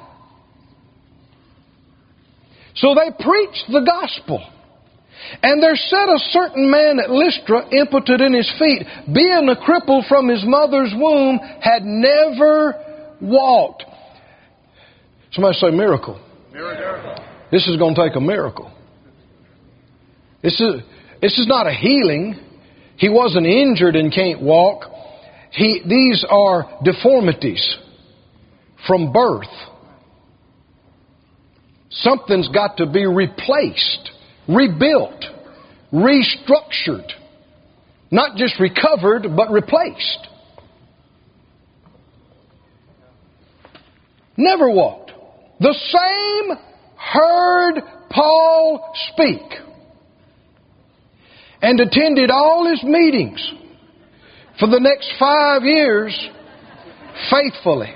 So they preached the gospel. And there sat a certain man at Lystra, impotent in his feet, being a cripple from his mother's womb, had never walked. Somebody say miracle. Miracle. This is going to take a miracle. This is, this is not a healing. He wasn't injured and can't walk. He, these are deformities from birth. Something's got to be replaced, rebuilt, restructured. Not just recovered, but replaced. Never walked. The same heard Paul speak and attended all his meetings for the next five years faithfully.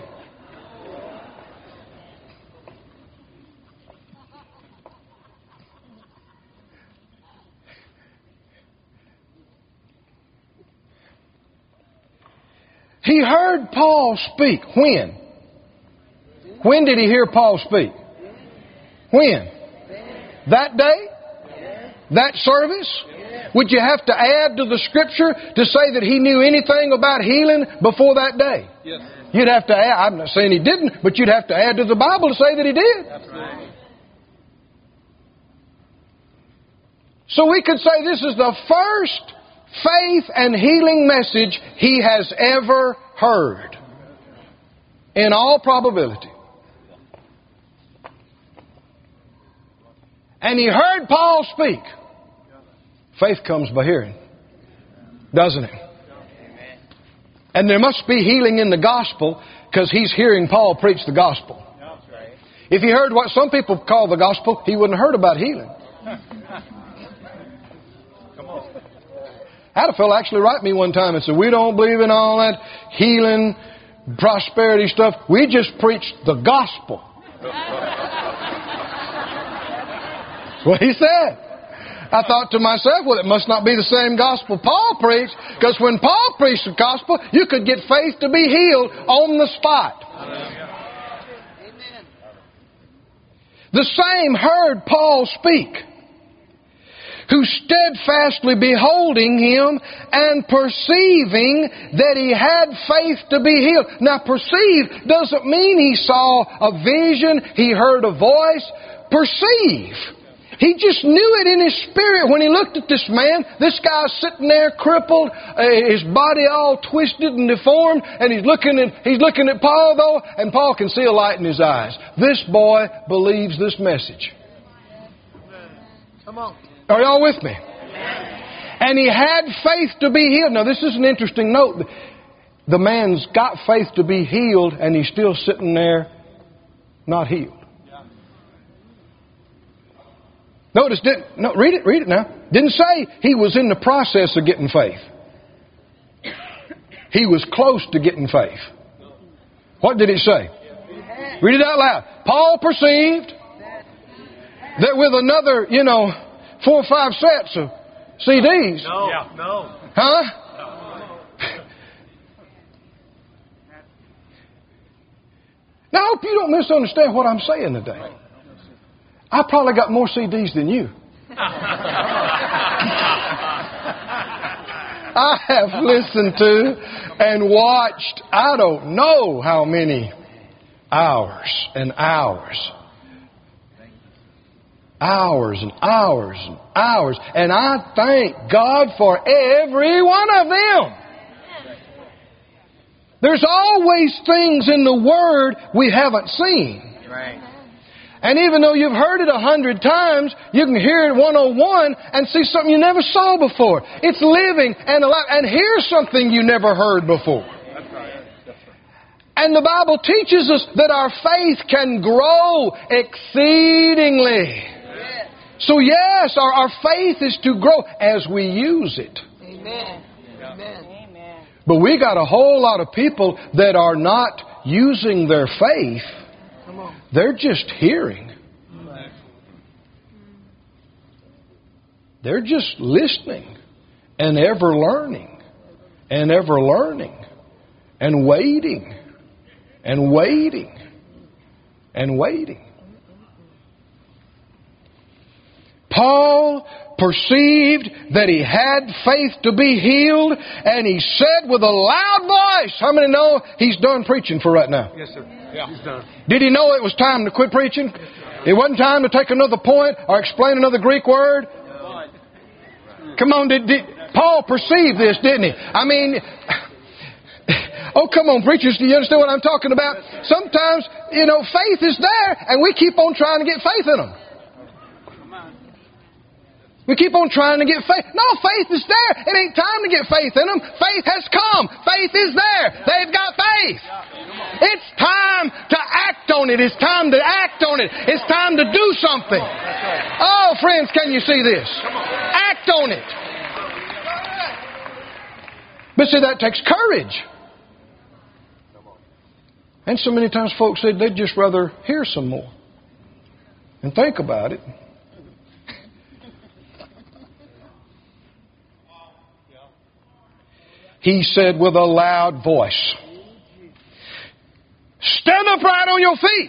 He heard Paul speak. When? When did he hear Paul speak? When? That day? That service? Would you have to add to the scripture to say that he knew anything about healing before that day? Yes. You'd have to add. I'm not saying he didn't, but you'd have to add to the Bible to say that he did. Absolutely. So we could say this is the first faith and healing message he has ever heard. In all probability. And he heard Paul speak. Faith comes by hearing, doesn't it? And there must be healing in the gospel because he's hearing Paul preach the gospel. If he heard what some people call the gospel, he wouldn't have heard about healing. I had a fellow actually write me one time and said, we don't believe in all that healing, prosperity stuff. We just preach the gospel. That's what he said. I thought to myself, well, it must not be the same gospel Paul preached, because when Paul preached the gospel, you could get faith to be healed on the spot. Amen. The same heard Paul speak, who steadfastly beholding him and perceiving that he had faith to be healed. Now, perceive doesn't mean he saw a vision, he heard a voice. Perceive. He just knew it in his spirit when he looked at this man. This guy's sitting there crippled, uh, his body all twisted and deformed, and he's looking at he's looking at Paul though, and Paul can see a light in his eyes. This boy believes this message. Come on. Are y'all with me? And he had faith to be healed. Now this is an interesting note. The man's got faith to be healed, and he's still sitting there not healed. Notice, didn't, no, read it, read it now. Didn't say he was in the process of getting faith. He was close to getting faith. What did it say? Read it out loud. Paul perceived that with another, you know, four or five sets of C Ds. No, no. Huh? Now, I hope you don't misunderstand what I'm saying today. I probably got more C Ds than you. I have listened to and watched, I don't know how many hours and hours. Hours and hours and hours. And I thank God for every one of them. There's always things in the Word we haven't seen. Right. And even though you've heard it a hundred times, you can hear it one oh one and see something you never saw before. It's living and alive. And hear something you never heard before. And the Bible teaches us that our faith can grow exceedingly. So yes, our, our faith is to grow as we use it. Amen. Amen. But we got a whole lot of people that are not using their faith. Come on. They're just hearing. They're just listening and ever learning and ever learning and waiting and waiting and waiting. Paul perceived that he had faith to be healed, and he said with a loud voice, how many know he's done preaching for right now? Yes, sir. Yeah, he's done. Did he know it was time to quit preaching? It wasn't time to take another point or explain another Greek word? Come on, did, did Paul perceive this, didn't he? I mean, oh, come on, preachers, do you understand what I'm talking about? Sometimes, you know, faith is there, and we keep on trying to get faith in them. We keep on trying to get faith. No, faith is there. It ain't time to get faith in them. Faith has come. Faith is there. They've got faith. It's time to act on it. It's time to act on it. It's time to do something. Oh, friends, can you see this? Act on it. But see, that takes courage. And so many times folks say they'd just rather hear some more and think about it. He said with a loud voice, stand upright on your feet.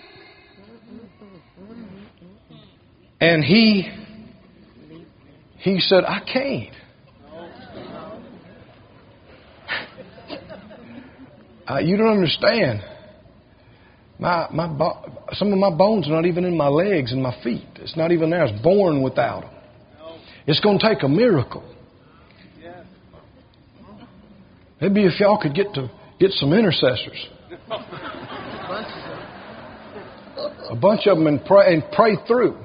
And he, he said, I can't. Uh, you don't understand. My, my, some of my bones are not even in my legs and my feet. It's not even there. I was born without them. It's going to take a miracle. Maybe if y'all could get to get some intercessors, a bunch of them, and pray and pray through.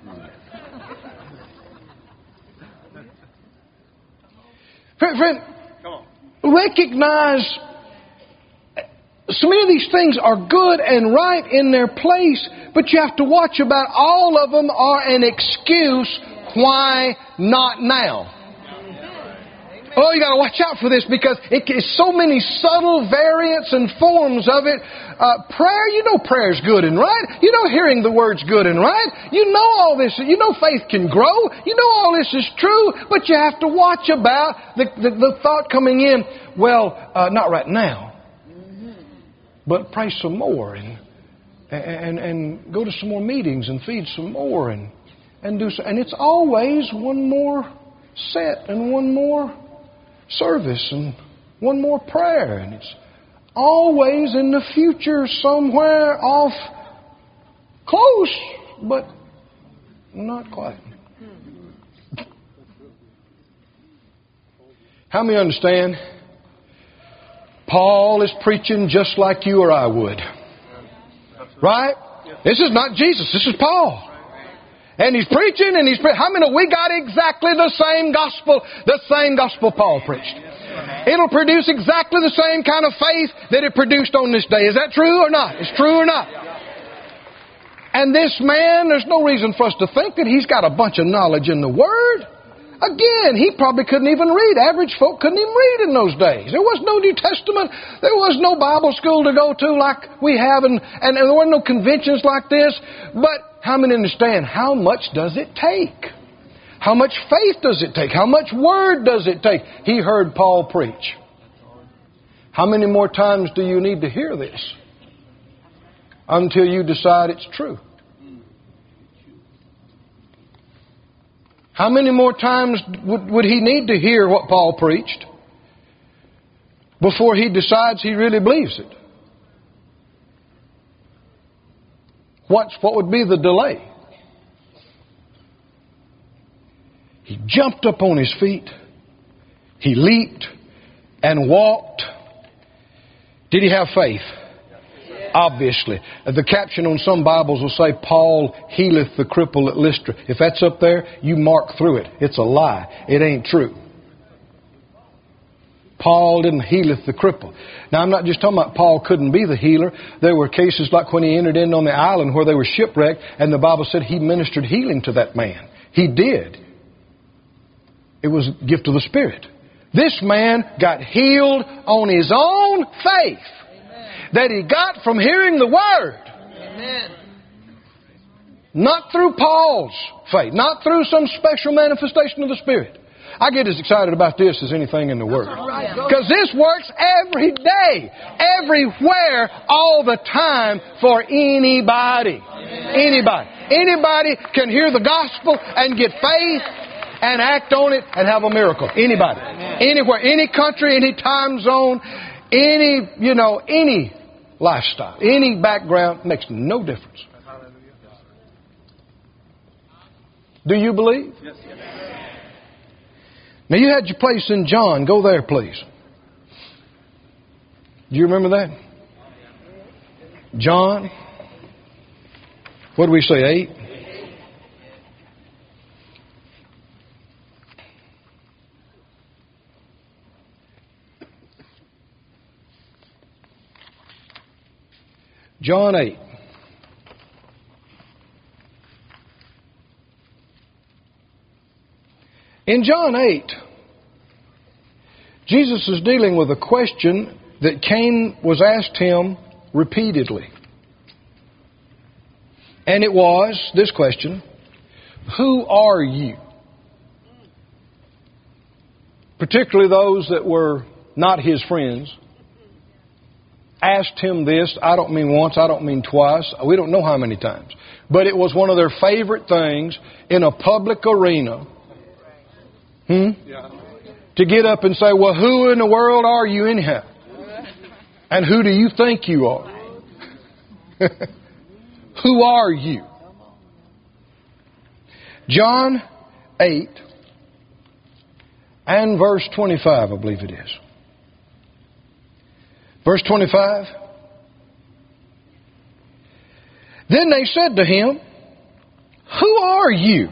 Friend, friend, recognize so many of these things are good and right in their place, but you have to watch about all of them are an excuse. Why not now? Oh, you got to watch out for this because it is so many subtle variants and forms of it. Uh, prayer, you know prayer's good and right. You know hearing the word's good and right. You know all this. You know faith can grow. You know all this is true. But you have to watch about the, the, the thought coming in, well, uh, not right now. But pray some more and, and, and go to some more meetings and feed some more and, and do so. And it's always one more set and one more service and one more prayer, and it's always in the future somewhere off close, but not quite. How many understand? Paul is preaching just like you or I would. Right? This is not Jesus. This is Paul. And he's preaching and he's preaching. How many know we got exactly the same gospel, the same gospel Paul preached? It'll produce exactly the same kind of faith that it produced on this day. Is that true or not? It's true or not? And this man, there's no reason for us to think that he's got a bunch of knowledge in the Word. Again, he probably couldn't even read. Average folk couldn't even read in those days. There was no New Testament. There was no Bible school to go to like we have, and, and there were no conventions like this. But how many understand? How much does it take? How much faith does it take? How much word does it take? He heard Paul preach. How many more times do you need to hear this until you decide it's true? How many more times would, would he need to hear what Paul preached before he decides he really believes it? What's, what would be the delay? He jumped up on his feet. He leaped and walked. Did he have faith? Obviously. The caption on some Bibles will say, Paul healeth the cripple at Lystra. If that's up there, you mark through it. It's a lie. It ain't true. Paul didn't healeth the cripple. Now, I'm not just talking about Paul couldn't be the healer. There were cases like when he entered in on the island where they were shipwrecked, and the Bible said he ministered healing to that man. He did. It was a gift of the Spirit. This man got healed on his own faith. Amen. That he got from hearing the Word. Amen. Not through Paul's faith. Not through some special manifestation of the Spirit. I get as excited about this as anything in the Word. Because this works every day, everywhere, all the time for anybody. Anybody. Anybody can hear the gospel and get faith and act on it and have a miracle. Anybody. Anywhere. Any country, any time zone, any, you know, any lifestyle, any background, makes no difference. Do you believe? Yes. Now, you had your place in John. Go there, please. Do you remember that? John. What did we say, eight? John eight. In John eight, Jesus is dealing with a question that Cain was asked him repeatedly. And it was this question, who are you? Particularly those that were not his friends asked him this. I don't mean once, I don't mean twice. We don't know how many times. But it was one of their favorite things in a public arena. Hmm? Yeah. To get up and say, well, who in the world are you anyhow? And who do you think you are? Who are you? John eight and verse twenty-five, I believe it is. Verse twenty-five. Then they said to him, who are you?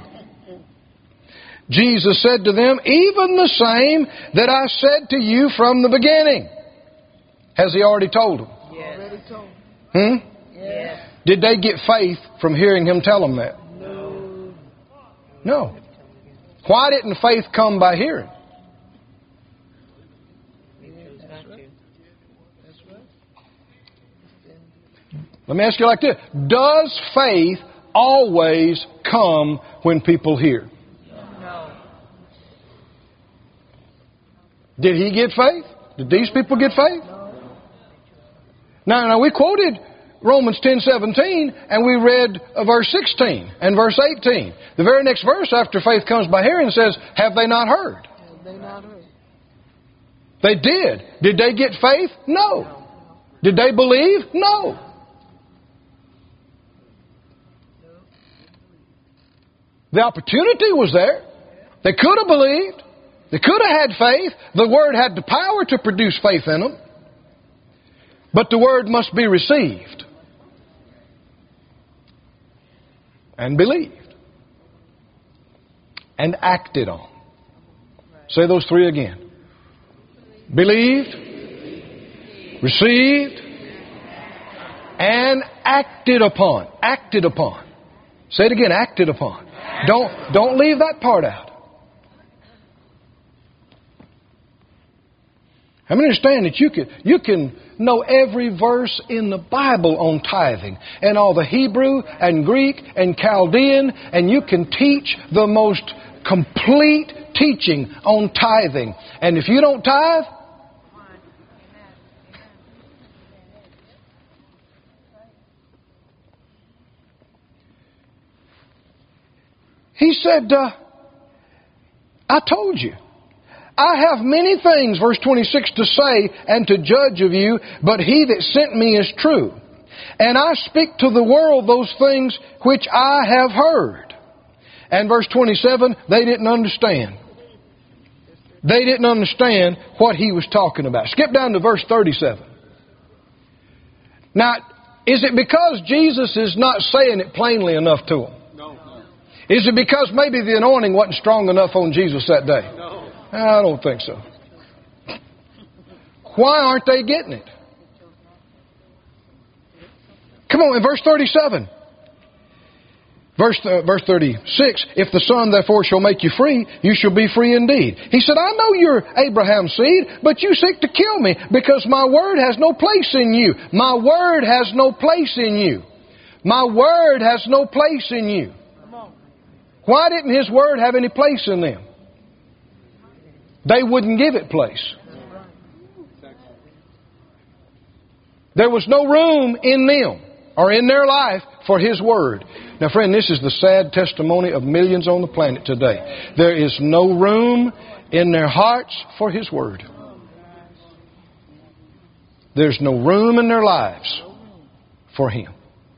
Jesus said to them, even the same that I said to you from the beginning. Has he already told them? Yes. Hmm? Yes. Did they get faith from hearing him tell them that? No. No. Why didn't faith come by hearing? Let me ask you like this. Does faith always come when people hear? No. Did he get faith? Did these people get faith? No. Now, now we quoted Romans ten seventeen, and we read uh, verse sixteen and verse eighteen. The very next verse after faith comes by hearing says, have they not heard? Have they not heard? They did. Did they get faith? No. Did they believe? No. The opportunity was there. They could have believed. They could have had faith. The Word had the power to produce faith in them. But the Word must be received and believed and acted on. Say those three again. Believed, received, and acted upon. Acted upon. Say it again, acted upon. Don't, don't leave that part out. How many understand that you can, you can know every verse in the Bible on tithing and all the Hebrew and Greek and Chaldean, and you can teach the most complete teaching on tithing. And if you don't tithe, he said, uh, I told you. I have many things, verse twenty-six, to say and to judge of you, but he that sent me is true. And I speak to the world those things which I have heard. And verse twenty-seven, they didn't understand. They didn't understand what he was talking about. Skip down to verse thirty-seven. Now, is it because Jesus is not saying it plainly enough to them? No. Is it because maybe the anointing wasn't strong enough on Jesus that day? No. I don't think so. Why aren't they getting it? Come on, in verse thirty-seven. Verse, uh, verse thirty-six, if the Son therefore shall make you free, you shall be free indeed. He said, I know you're Abraham's seed, but you seek to kill me because my word has no place in you. My word has no place in you. My word has no place in you. Why didn't His word have any place in them? They wouldn't give it place. There was no room in them or in their life for His word. Now, friend, this is the sad testimony of millions on the planet today. There is no room in their hearts for His word. There's no room in their lives for Him.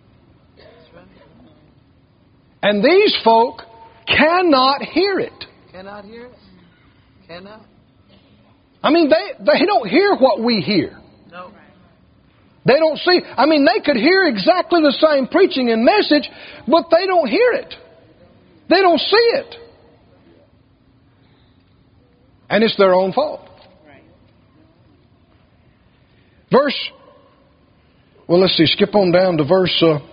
And these folk cannot hear it. Cannot hear it? Cannot? I mean, they, they don't hear what we hear. No. They don't see. I mean, they could hear exactly the same preaching and message, but they don't hear it. They don't see it. And it's their own fault. Right. Verse, well, let's see, skip on down to verse uh,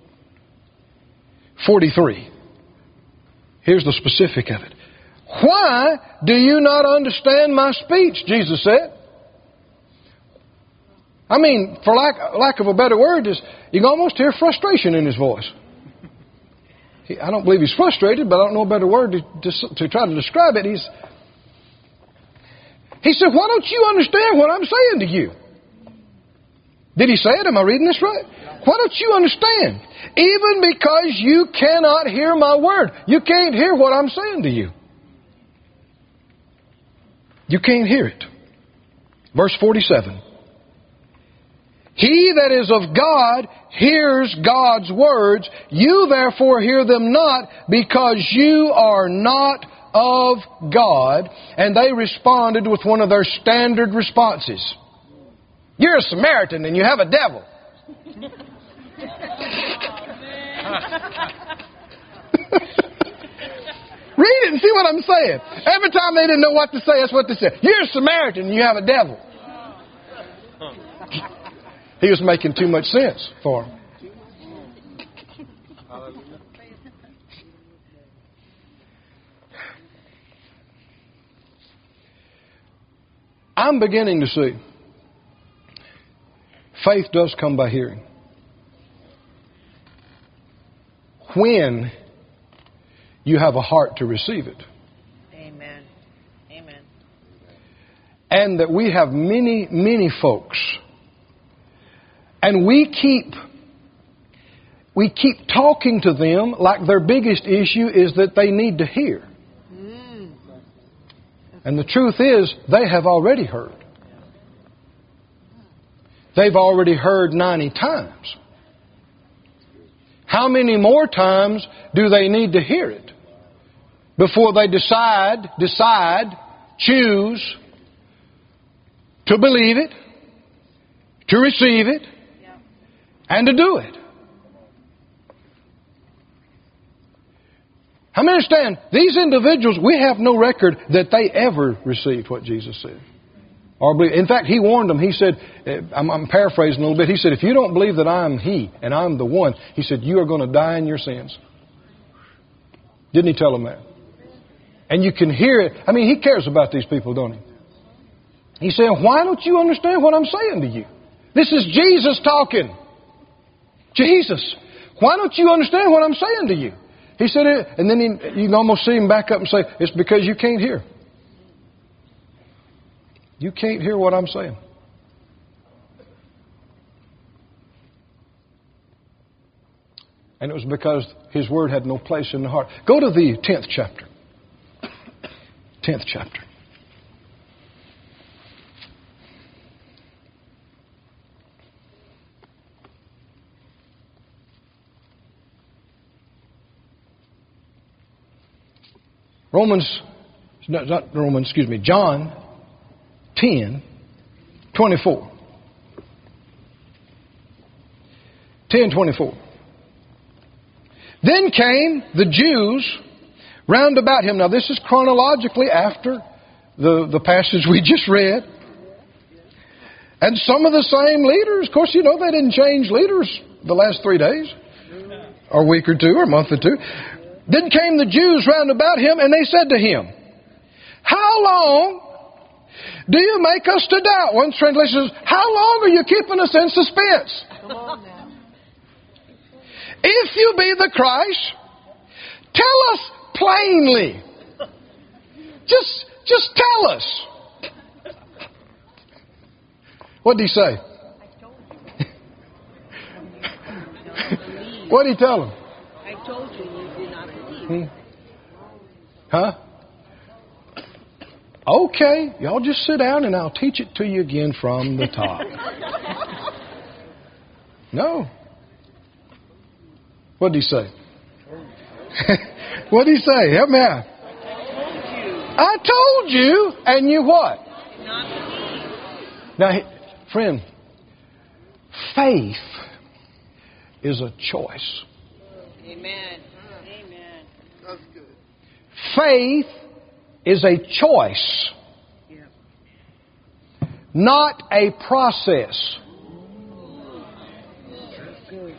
forty-three. Here's the specific of it. Why do you not understand my speech? Jesus said. I mean, for lack, lack of a better word, is you can almost hear frustration in His voice. He, I don't believe He's frustrated, but I don't know a better word to, to, to try to describe it. He's, he said, why don't you understand what I'm saying to you? Did He say it? Am I reading this right? Why don't you understand? Even because you cannot hear my word. You can't hear what I'm saying to you. You can't hear it. Verse forty-seven. He that is of God hears God's words. You therefore hear them not, because you are not of God. And they responded with one of their standard responses. You're a Samaritan and you have a devil. Read it and see what I'm saying. Every time they didn't know what to say, that's what they said. You're a Samaritan and you have a devil. He was making too much sense for them. I'm beginning to see faith does come by hearing. when you have a heart to receive it. Amen. Amen. And that we have many, many folks, and we keep we keep talking to them like their biggest issue is that they need to hear. Mm. And the truth is, they have already heard. They've already heard ninety times. How many more times do they need to hear it before they decide, decide, choose to believe it, to receive it, and to do it? How many understand? These individuals, we have no record that they ever received what Jesus said. Or believe. In fact, He warned them. He said, I'm, I'm paraphrasing a little bit. He said, if you don't believe that I'm He and I'm the one, He said, you are going to die in your sins. Didn't He tell them that? And you can hear it. I mean, He cares about these people, don't He? He said, why don't you understand what I'm saying to you? This is Jesus talking. Jesus, why don't you understand what I'm saying to you? He said it, and then he, you can almost see him back up and say, it's because you can't hear. You can't hear what I'm saying. And it was because His Word had no place in the heart. Go to the tenth chapter. tenth chapter. Romans, not Romans, excuse me, John ten, twenty-four. ten, twenty-four. Then came the Jews round about Him. Now this is chronologically after the, the passage we just read. And some of the same leaders, of course, you know, they didn't change leaders the last three days, or a week or two, or a month or two. Then came the Jews round about Him, and they said to Him, how long do you make us to doubt? One translation says, how long are you keeping us in suspense? Come on now. If you be the Christ, tell us plainly. Just, just tell us. What did He say? What did He tell them? I told you you do not believe. Hmm? Huh? Okay, y'all just sit down and I'll teach it to you again from the top. No. What did He say? What did He say? Help me out. I told you, and you what? Now, friend, faith is a choice. Amen. Amen. That's good. Faith is a choice, Yeah. not a process. That's good.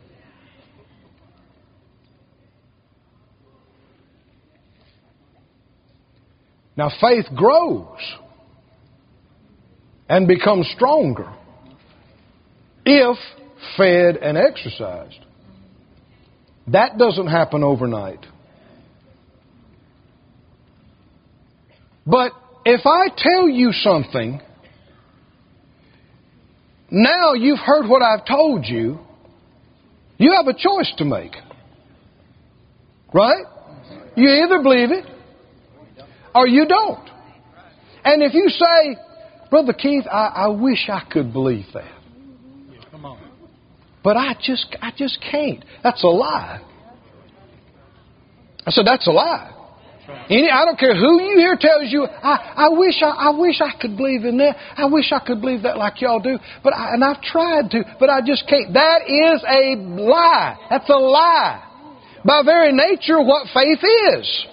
Now, faith grows and becomes stronger if fed and exercised. That doesn't happen overnight. But if I tell you something, now you've heard what I've told you, you have a choice to make. Right? You either believe it or you don't. And if you say, Brother Keith, I, I wish I could believe that. Come on. But I just I just can't. That's a lie. I said, that's a lie. Any, I don't care who you hear tells you, I, I wish I, I wish I could believe in that. I wish I could believe that like y'all do. But I, and I've tried to, but I just can't. That is a lie. That's a lie. By very nature, what faith is.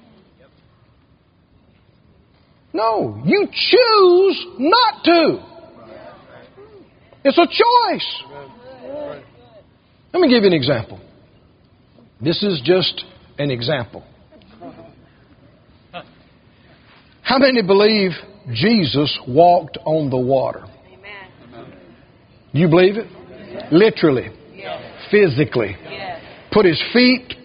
No, you choose not to. It's a choice. Let me give you an example. This is just an example. How many believe Jesus walked on the water? Amen. You believe it? Literally. Yes. Physically. Yes. put his feet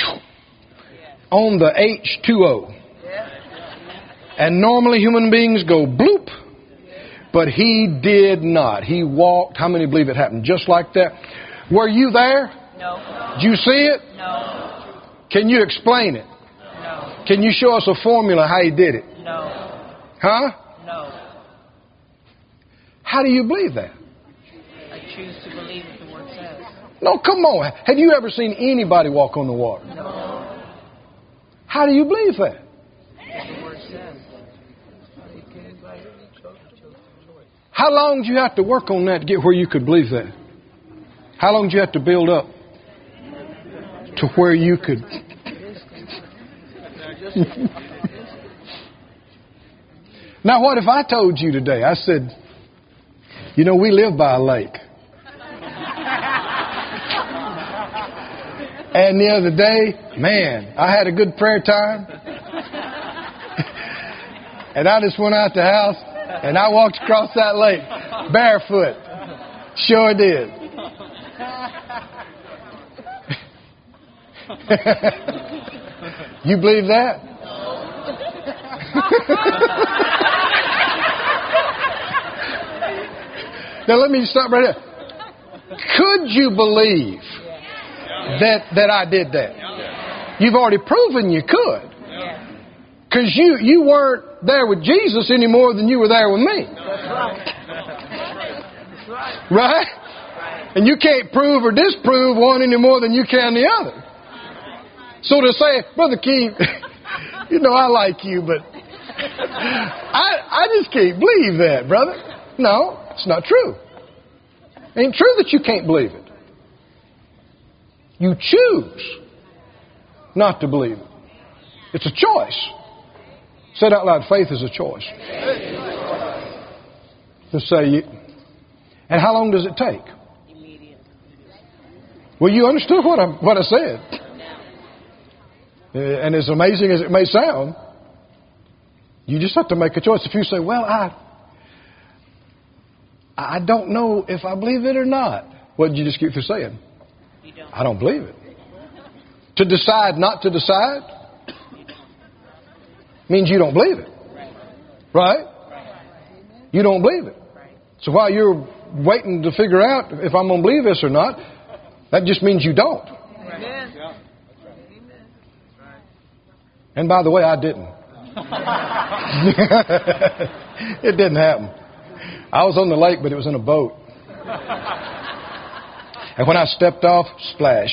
on the H two O. And normally human beings go bloop. But he did not. He walked. How many believe it happened just like that? Were you there? No. Did you see it? No. Can you explain it? No. Can you show us a formula how he did it? No. Huh? No. How do you believe that? I choose to believe what the Word says. No, come on. Have you ever seen anybody walk on the water? No. How do you believe that? What the Word says. How long did you have to work on that to get where you could believe that? How long did you have to build up to where you could? Now, what if I told you today? I said, you know, we live by a lake. And the other day, man, I had a good prayer time. And I just went out the house and I walked across that lake barefoot. Sure did. You believe that? Now let me stop right there. Could you believe that that I did that? You've already proven you could. Because you, you weren't there with Jesus any more than you were there with me. Right? And you can't prove or disprove one any more than you can the other. So to say, Brother Keith, you know I like you, but I, I just can't believe that, brother. No, it's not true. It ain't true that you can't believe it. You choose not to believe it. It's a choice. Say it out loud. Faith is a choice. To say, and how long does it take? Well, you understood what I, what I said. And as amazing as it may sound, you just have to make a choice. If you say, well, I I don't know if I believe it or not. What did you just keep through saying? I don't believe it. To decide not to decide means you don't believe it. Right? You don't believe it. So while you're waiting to figure out if I'm going to believe this or not, that just means you don't. And by the way, I didn't. It didn't happen. I was on the lake, but it was in a boat. And when I stepped off, splash.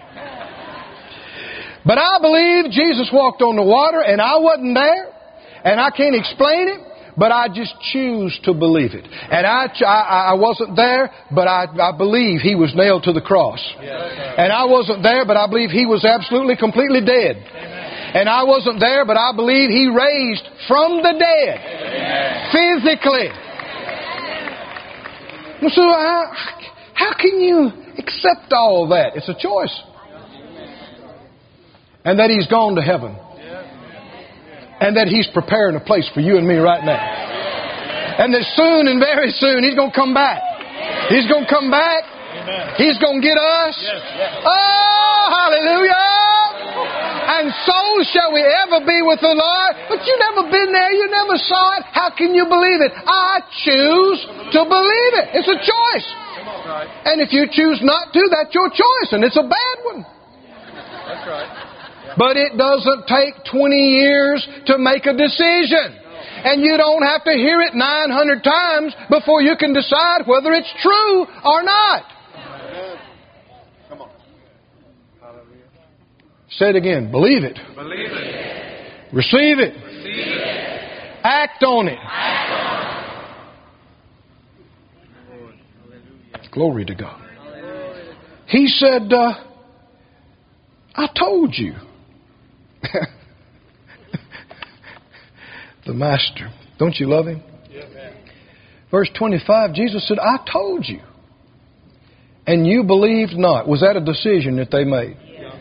But I believe Jesus walked on the water, and I wasn't there, and I can't explain it, but I just choose to believe it. And I, I, I wasn't there, but I, I believe He was nailed to the cross. And I wasn't there, but I believe He was absolutely, completely dead. And I wasn't there, but I believe He raised from the dead. Physically. So how, how can you accept all that? It's a choice. And that He's gone to heaven. And that He's preparing a place for you and me right now. And that soon and very soon He's going to come back. He's going to come back. He's going to get us. Oh, hallelujah. And so shall we ever be with the Lord. But you've never been there. You never saw it. How can you believe it? I choose to believe it. It's a choice. And if you choose not to, that's your choice. And it's a bad one. That's right. But it doesn't take twenty years to make a decision. And you don't have to hear it nine hundred times before you can decide whether it's true or not. Come on. Say it again. Believe it. Believe it. Receive it. Receive it. Act on it. Act on it. Glory to God. He said, uh, I told you. The Master. Don't you love Him? Yeah, man. Verse twenty-five, Jesus said, I told you. And you believed not. Was that a decision that they made? Yeah.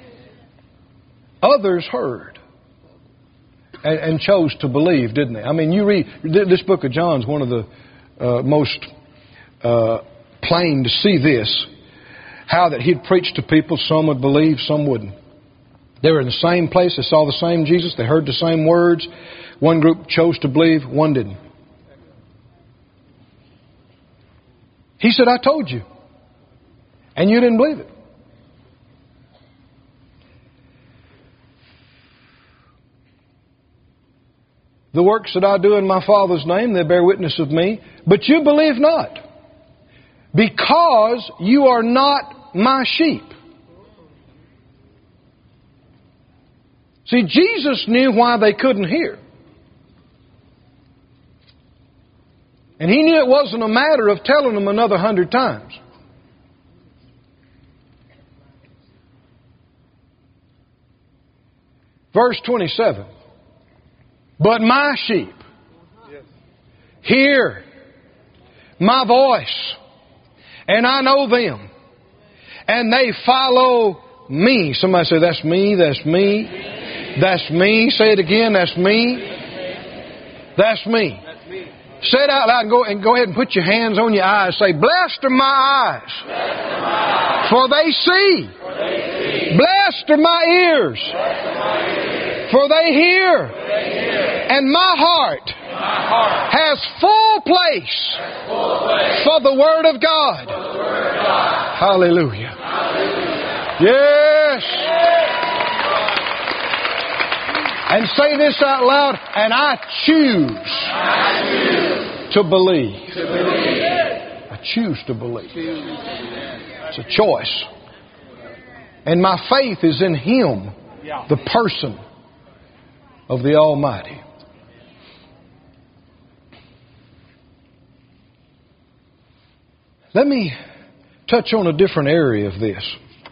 Others heard and, and chose to believe, didn't they? I mean, you read, this book of John is one of the uh, most uh, plain to see this. how that he'd preach to people. Some would believe, some wouldn't. They were in the same place. They saw the same Jesus. They heard the same words. One group chose to believe, one didn't. He said, I told you. And you didn't believe it. The works that I do in my Father's name, they bear witness of me. But you believe not, because you are not my sheep. See, Jesus knew why they couldn't hear. And He knew it wasn't a matter of telling them another hundred times. Verse twenty-seven. But my sheep hear my voice, and I know them, and they follow me. Somebody say, that's me, that's me, that's me. Say it again, that's me, that's me. Say it out loud and go, and go ahead and put your hands on your eyes. Say, blessed are my eyes, for they see. Blessed are my ears, for they hear. And my heart has full place for the Word of God. Hallelujah. Yes. And say this out loud, and I choose to believe. I choose to believe. It's a choice. And my faith is in Him, the person of the Almighty. Let me touch on a different area of this.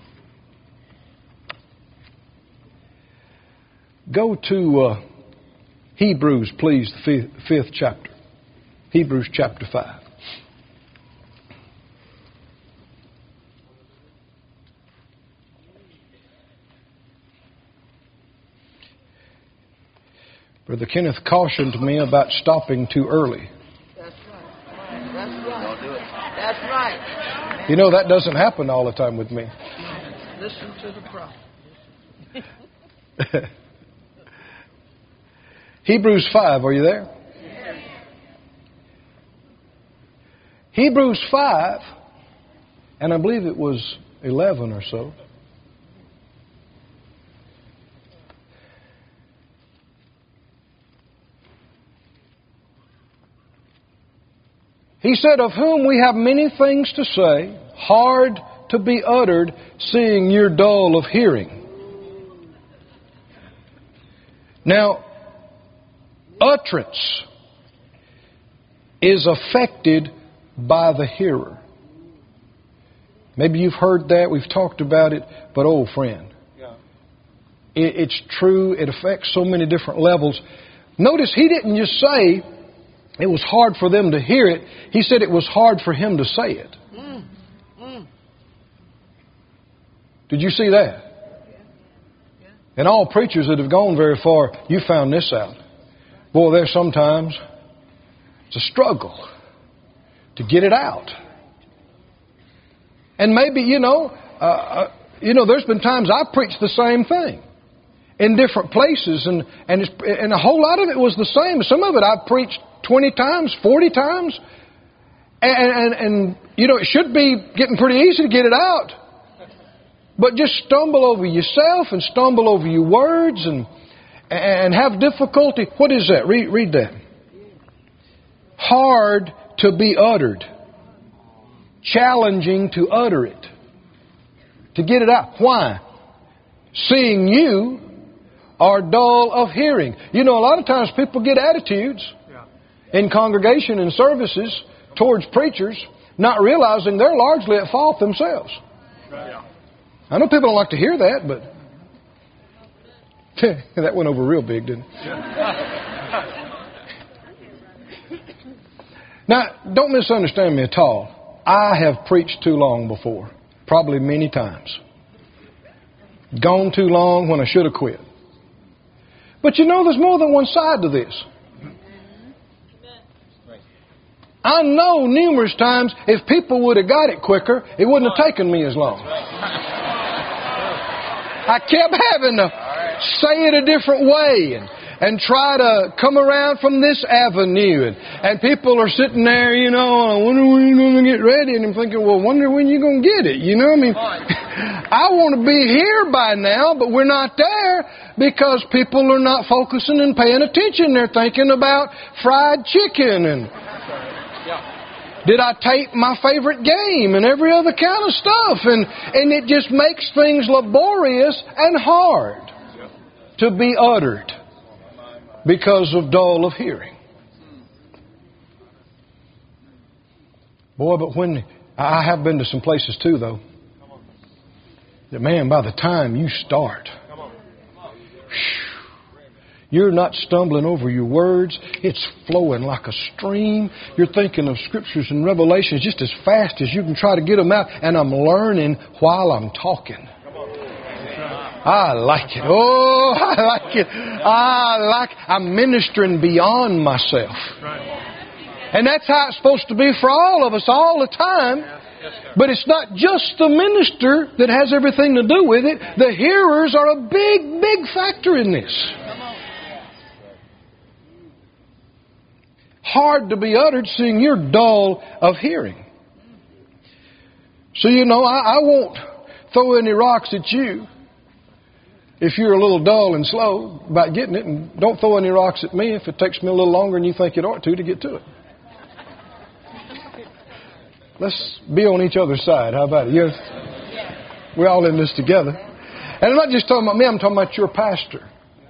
Go to uh, Hebrews, please, the fifth, fifth chapter. Hebrews chapter five. Brother Kenneth cautioned me about stopping too early. That's right. That's right. Don't do it. That's right. You know, that doesn't happen all the time with me. Listen to the prophet. Hebrews five, are you there? Yes. Hebrews five, and I believe it was eleven or so. He said, of whom we have many things to say, hard to be uttered, seeing you're dull of hearing. Now, utterance is affected by the hearer. Maybe you've heard that, we've talked about it, but oh friend, yeah. it, it's true, it affects so many different levels. Notice he didn't just say it was hard for them to hear it, he said it was hard for him to say it. Mm. Mm. Did you see that? Yeah. And all preachers that have gone very far, you found this out. Boy, there's sometimes it's a struggle to get it out. And maybe, you know, uh, uh, you know, there's been times I preached the same thing in different places, and and, it's, and a whole lot of it was the same. Some of it I preached twenty times, forty times, and, and, and you know, it should be getting pretty easy to get it out. But just stumble over yourself and stumble over your words and and have difficulty. What is that? Read, read that. Hard to be uttered. Challenging to utter it. To get it out. Why? Seeing you are dull of hearing. You know, a lot of times people get attitudes in congregation and services towards preachers, not realizing they're largely at fault themselves. I know people don't like to hear that, but that went over real big, didn't it? Now, don't misunderstand me at all. I have preached too long before, probably many times. Gone too long when I should have quit. But you know, there's more than one side to this. I know numerous times if people would have got it quicker, it wouldn't have taken me as long. I kept having to say it a different way and, and try to come around from this avenue. And, and people are sitting there, you know, I wonder when you're going to get ready. And I'm thinking, well, wonder when you're going to get it. You know, I mean, I want to be here by now, but we're not there because people are not focusing and paying attention. They're thinking about fried chicken and did I tape my favorite game and every other kind of stuff. And, and it just makes things laborious and hard to be uttered because of dull of hearing. Boy, but when I have been to some places too, though, that man, by the time you start, you're not stumbling over your words. It's flowing like a stream. You're thinking of scriptures and revelations just as fast as you can try to get them out. And I'm learning while I'm talking. I like it. Oh, I like it. I like I'm ministering beyond myself. And that's how it's supposed to be for all of us all the time. But it's not just the minister that has everything to do with it. The hearers are a big, big factor in this. Hard to be uttered seeing you're dull of hearing. So, you know, I, I won't throw any rocks at you if you're a little dull and slow about getting it. And don't throw any rocks at me if it takes me a little longer than you think it ought to to get to it. Let's be on each other's side. How about it? You, we're all in this together. And I'm not just talking about me. I'm talking about your pastor.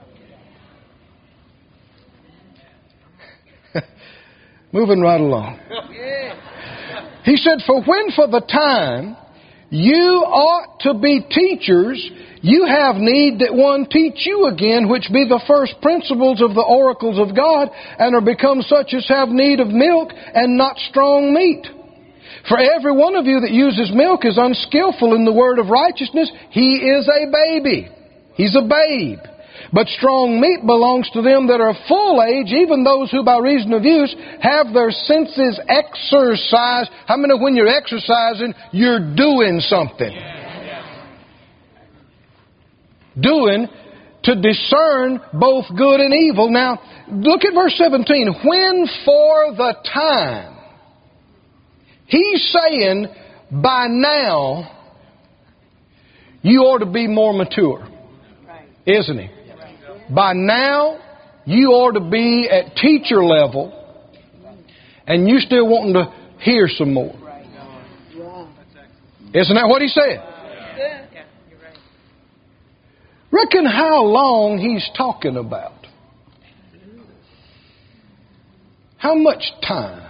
Moving right along. He said, for when for the time you ought to be teachers, you have need that one teach you again, which be the first principles of the oracles of God, and are become such as have need of milk and not strong meat. For every one of you that uses milk is unskillful in the word of righteousness. He is a baby. He's a babe. But strong meat belongs to them that are full age, even those who by reason of use have their senses exercised. How many when you're exercising, you're doing something? Doing to discern both good and evil. Now, look at verse seventeen. When for the time. He's saying, by now, you ought to be more mature. Isn't he? By now, you ought to be at teacher level, and you still wanting to hear some more. Isn't that what he said? Reckon how long he's talking about. How much time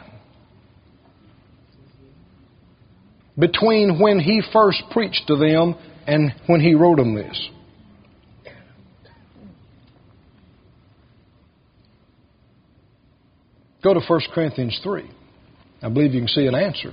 between when he first preached to them and when he wrote them this? Go to First Corinthians three. I believe you can see an answer.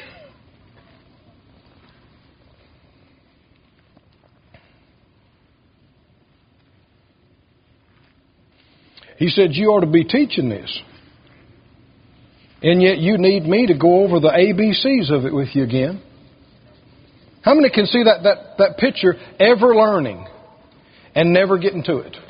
He said, you ought to be teaching this. And yet you need me to go over the A B Cs of it with you again. How many can see that, that, that picture, ever learning and never getting to it?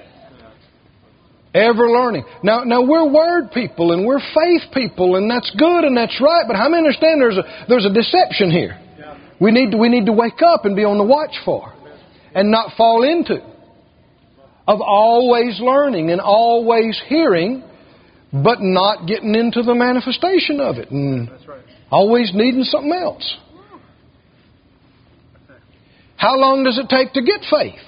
Ever learning. Now, now we're word people and we're faith people, and that's good and that's right. But how many understand there's a there's a deception here? We need to, we need to wake up and be on the watch for, and not fall into, of always learning and always hearing, but not getting into the manifestation of it, and always needing something else. How long does it take to get faith?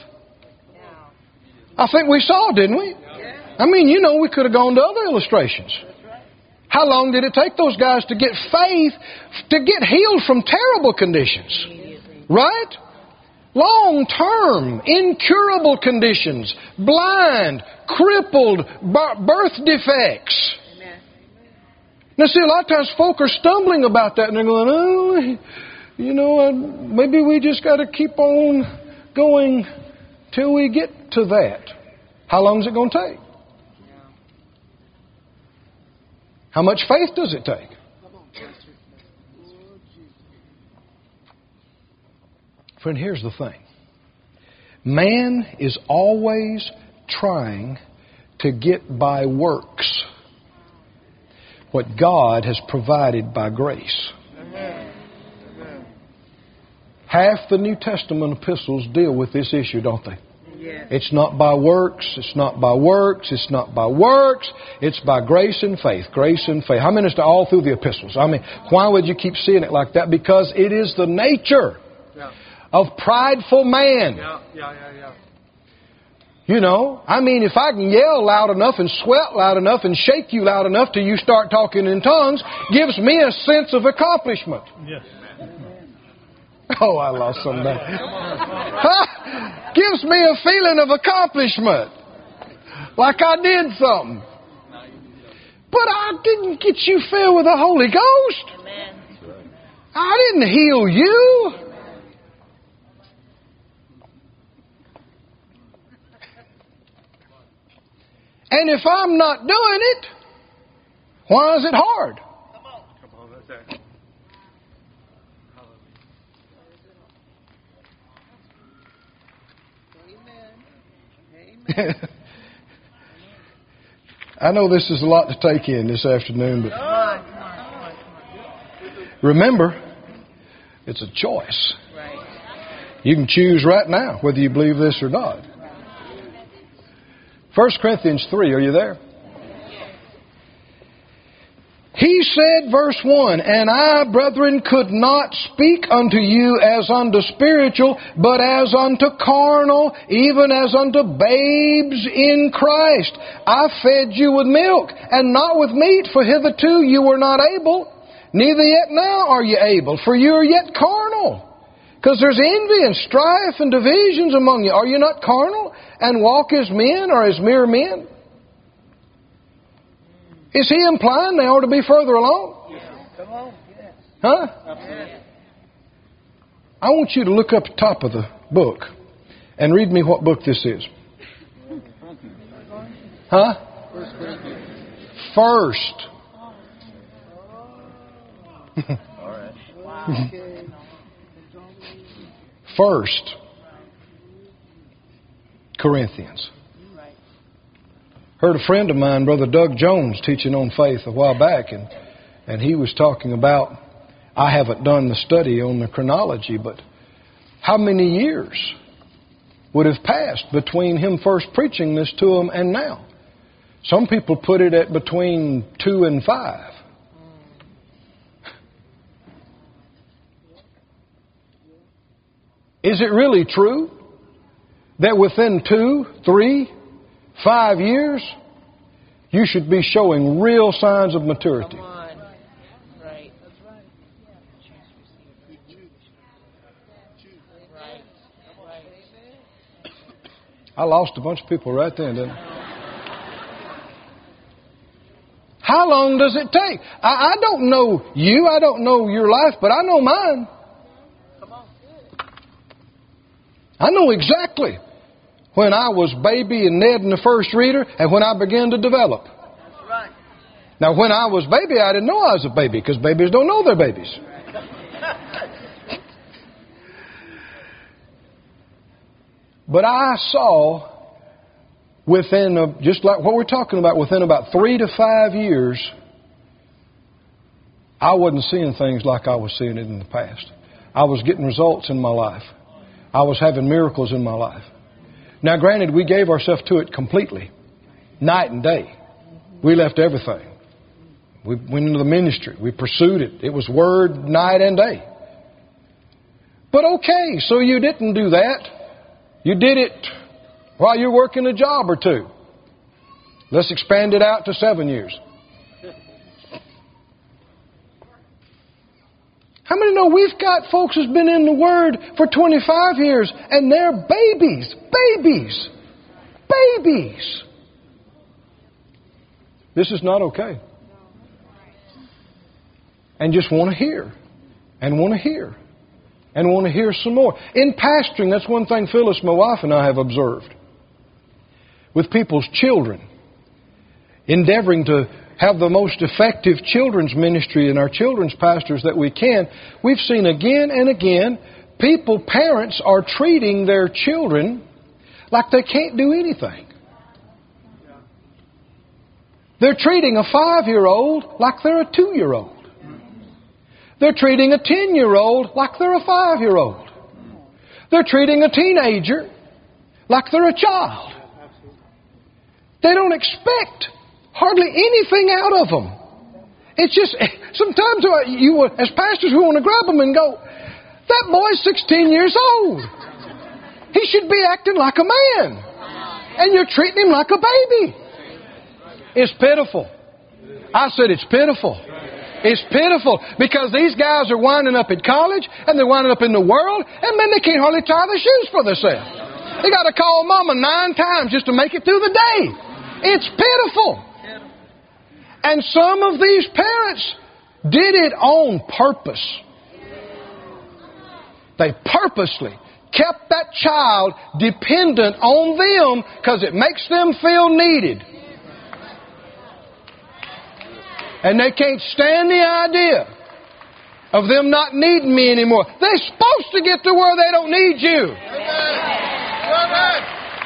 I think we saw, didn't we? I mean, you know, we could have gone to other illustrations. How long did it take those guys to get faith to get healed from terrible conditions? Right? Long term, incurable conditions, blind, crippled, birth defects. Now, see, a lot of times folk are stumbling about that, and they're going, oh, you know, maybe we just got to keep on going till we get to that. How long is it going to take? How much faith does it take? Friend, here's the thing. Man is always trying to get by works what God has provided by grace. Half the New Testament epistles deal with this issue, don't they? It's not by works, it's not by works, it's not by works, it's by grace and faith, grace and faith. I mean, it's all through the epistles. I mean, why would you keep seeing it like that? Because it is the nature yeah. of prideful man. Yeah, yeah, yeah, yeah. You know, I mean, if I can yell loud enough and sweat loud enough and shake you loud enough till you start talking in tongues, gives me a sense of accomplishment. Yes. Oh, I lost some there. Huh? Gives me a feeling of accomplishment. Like I did something. But I didn't get you filled with the Holy Ghost. I didn't heal you. And if I'm not doing it, why is it hard? Come on. Come on, that's it. I know this is a lot to take in this afternoon, but remember, it's a choice. You can choose right now whether you believe this or not. First Corinthians three, are you there? He said, verse one, and I, brethren, could not speak unto you as unto spiritual, but as unto carnal, even as unto babes in Christ. I fed you with milk, and not with meat, for hitherto you were not able, neither yet now are you able, for you are yet carnal. Because there's envy and strife and divisions among you. Are you not carnal, and walk as men, or as mere men? Is he implying they ought to be further along? Yes. Come on. Yes. Huh? Yes. I want you to look up the top of the book and read me what book this is. Huh? First. First Corinthians. Heard a friend of mine, Brother Doug Jones, teaching on faith a while back, and, and he was talking about, I haven't done the study on the chronology, but how many years would have passed between him first preaching this to them and now? Some people put it at between two and five. Is it really true that within two, three, five years, you should be showing real signs of maturity? Come on. Right. That's right. Right. Right. I lost a bunch of people right then, didn't I? How long does it take? I, I don't know you. I don't know your life, but I know mine. Come on. I know exactly when I was baby and Ned and the first reader, and when I began to develop. That's right. Now, when I was baby, I didn't know I was a baby, because babies don't know they're babies. But I saw within, a, just like what we're talking about, within about three to five years, I wasn't seeing things like I was seeing it in the past. I was getting results in my life. I was having miracles in my life. Now, granted, we gave ourselves to it completely, night and day. We left everything. We went into the ministry. We pursued it. It was word night and day. But okay, so you didn't do that. You did it while you're working a job or two. Let's expand it out to seven years. How many know we've got folks who's been in the Word for twenty-five years and they're babies, babies, babies. This is not okay. And just want to hear, and want to hear, and want to hear some more. In pastoring, that's one thing Phyllis, my wife, and I have observed. With people's children, endeavoring to have the most effective children's ministry and our children's pastors that we can, we've seen again and again, people, parents are treating their children like they can't do anything. They're treating a five-year-old like they're a two-year-old. They're treating a ten-year-old like they're a five-year-old. They're treating a teenager like they're a child. They don't expect hardly anything out of them. It's just, sometimes you, as pastors, we want to grab them and go, that boy's sixteen years old. He should be acting like a man. And you're treating him like a baby. It's pitiful. I said it's pitiful. It's pitiful because these guys are winding up at college and they're winding up in the world, and then they can't hardly tie their shoes for themselves. They got to call mama nine times just to make it through the day. It's pitiful. And some of these parents did it on purpose. They purposely kept that child dependent on them because it makes them feel needed. And they can't stand the idea of them not needing me anymore. They're supposed to get to where they don't need you. Amen.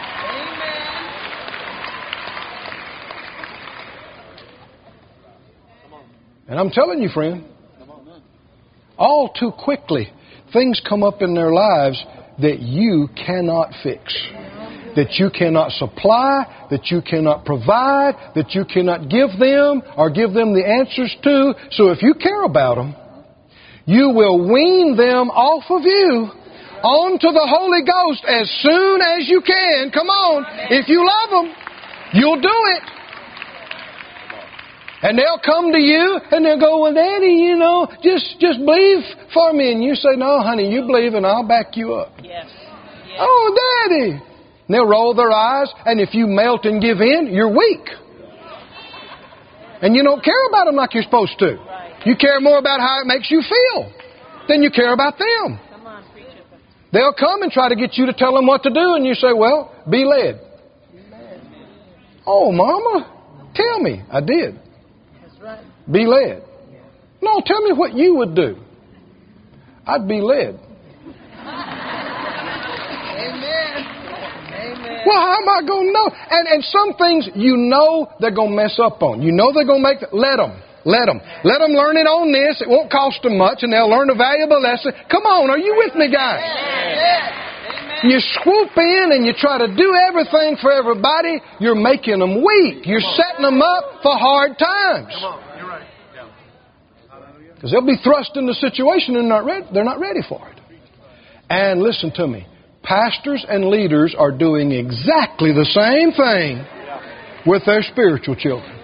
And I'm telling you, friend, all too quickly, things come up in their lives that you cannot fix, that you cannot supply, that you cannot provide, that you cannot give them or give them the answers to. So if you care about them, you will wean them off of you onto the Holy Ghost as soon as you can. Come on. If you love them, you'll do it. And they'll come to you and they'll go, well, Daddy, you know, just just believe for me. And you say, no, honey, you believe and I'll back you up. Yes. Yes. Oh, Daddy. And they'll roll their eyes. And if you melt and give in, you're weak. And you don't care about them like you're supposed to. You care more about how it makes you feel than you care about them. Come on, preach it. They'll come and try to get you to tell them what to do. And you say, well, be led. Oh, Mama, tell me. I did. Right. Be led. No, tell me what you would do. I'd be led. Amen. Amen. Well, how am I going to know? And and some things you know they're going to mess up on. You know they're going to make... Let them. Let them. Let them learn it on this. It won't cost them much, and they'll learn a valuable lesson. Come on, are you with me, guys? Amen. You swoop in and you try to do everything for everybody, you're making them weak. You're setting them up for hard times. Because they'll be thrust in the situation and not ready, they're not ready for it. And listen to me. Pastors and leaders are doing exactly the same thing with their spiritual children.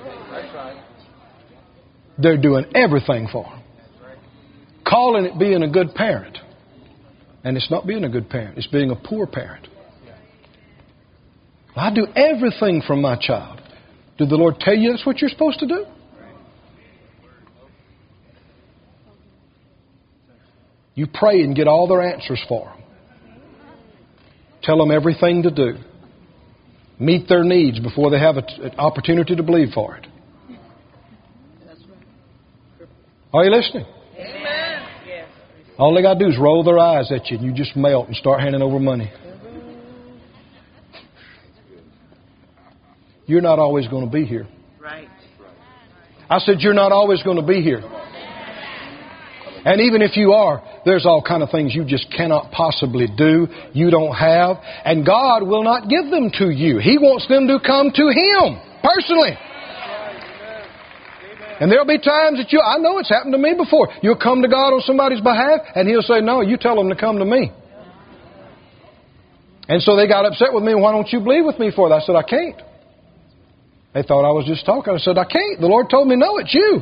They're doing everything for them. Calling it being a good parent. And it's not being a good parent. It's being a poor parent. I do everything for my child. Did the Lord tell you that's what you're supposed to do? You pray and get all their answers for them. Tell them everything to do. Meet their needs before they have an opportunity to believe for it. Are you listening? Amen. Yes. All they got to do is roll their eyes at you and you just melt and start handing over money. You're not always going to be here. Right. I said you're not always going to be here. And even if you are, there's all kind of things you just cannot possibly do, you don't have, and God will not give them to you. He wants them to come to Him personally. And there'll be times that you, I know it's happened to me before. You'll come to God on somebody's behalf and He'll say, no, you tell them to come to me. And so they got upset with me. Why don't you believe with me for that? I said, I can't. They thought I was just talking. I said, I can't. The Lord told me, no, it's you.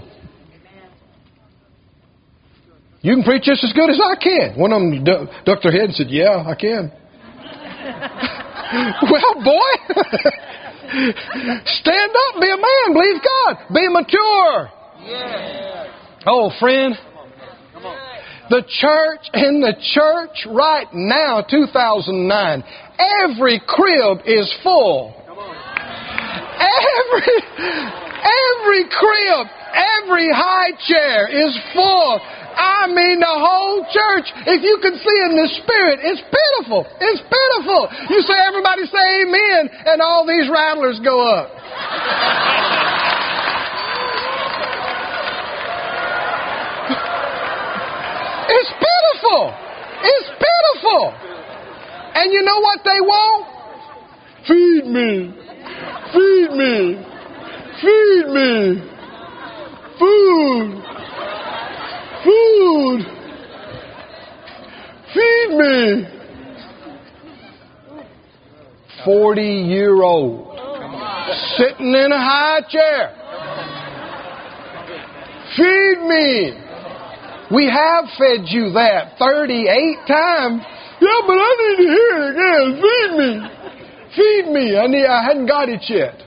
You can preach just as good as I can. One of them ducked their head and said, yeah, I can. Well, boy, stand up, be a man, believe God, be mature. Yeah. Oh, friend, the church in the church right now, two thousand nine, every crib is full. Every Every crib, every high chair is full. I mean, the whole church, if you can see in the spirit, it's pitiful. It's pitiful. You say, everybody say amen, and all these rattlers go up. It's pitiful. It's pitiful. And you know what they want? Feed me. Feed me. Feed me. Food. Food. Feed me. Forty-year-old sitting in a high chair. Feed me. We have fed you that thirty-eight times. Yeah, but I need to hear it again. Feed me. Feed me. I need. I hadn't got it yet.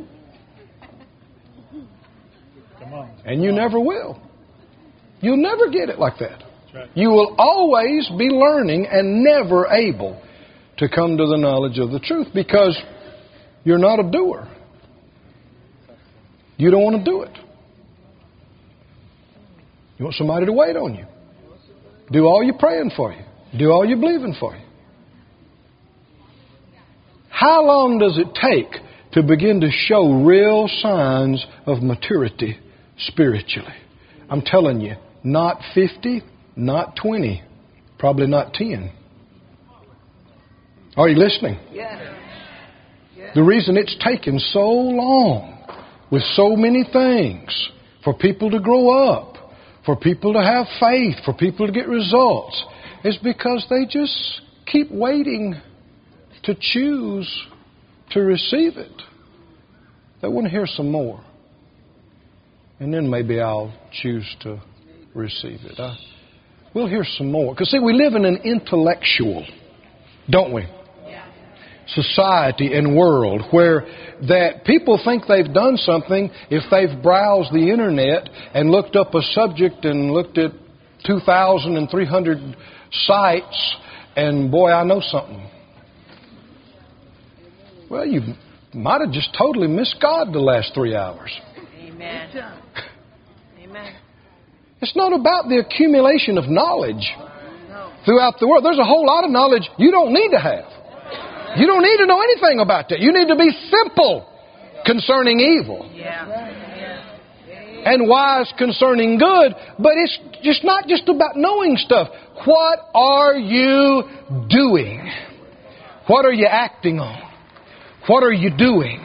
Come on. And you never will. You'll never get it like that. Right. You will always be learning and never able to come to the knowledge of the truth because you're not a doer. You don't want to do it. You want somebody to wait on you. Do all you're praying for you. Do all you're believing for you. How long does it take to begin to show real signs of maturity spiritually? I'm telling you, not fifty, not twenty, probably not ten. Are you listening? Yeah. Yeah. The reason it's taken so long with so many things for people to grow up, for people to have faith, for people to get results, is because they just keep waiting to choose to receive it. They want to hear some more. And then maybe I'll choose to receive it. I, we'll hear some more. Because see, we live in an intellectual, don't we? Society and world where that people think they've done something if they've browsed the internet and looked up a subject and looked at two thousand three hundred sites and boy, I know something. Well, you might have just totally missed God the last three hours. Amen. Amen. It's not about the accumulation of knowledge throughout the world. There's a whole lot of knowledge you don't need to have. You don't need to know anything about that. You need to be simple concerning evil. Yeah. And wise concerning good. But it's just not just about knowing stuff. What are you doing? What are you acting on? What are you doing?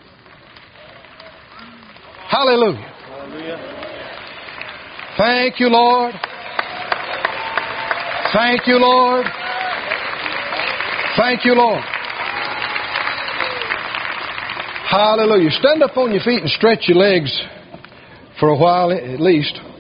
Hallelujah. Hallelujah. Thank you, Lord. Thank you, Lord. Thank you, Lord. Hallelujah. Stand up on your feet and stretch your legs for a while at least.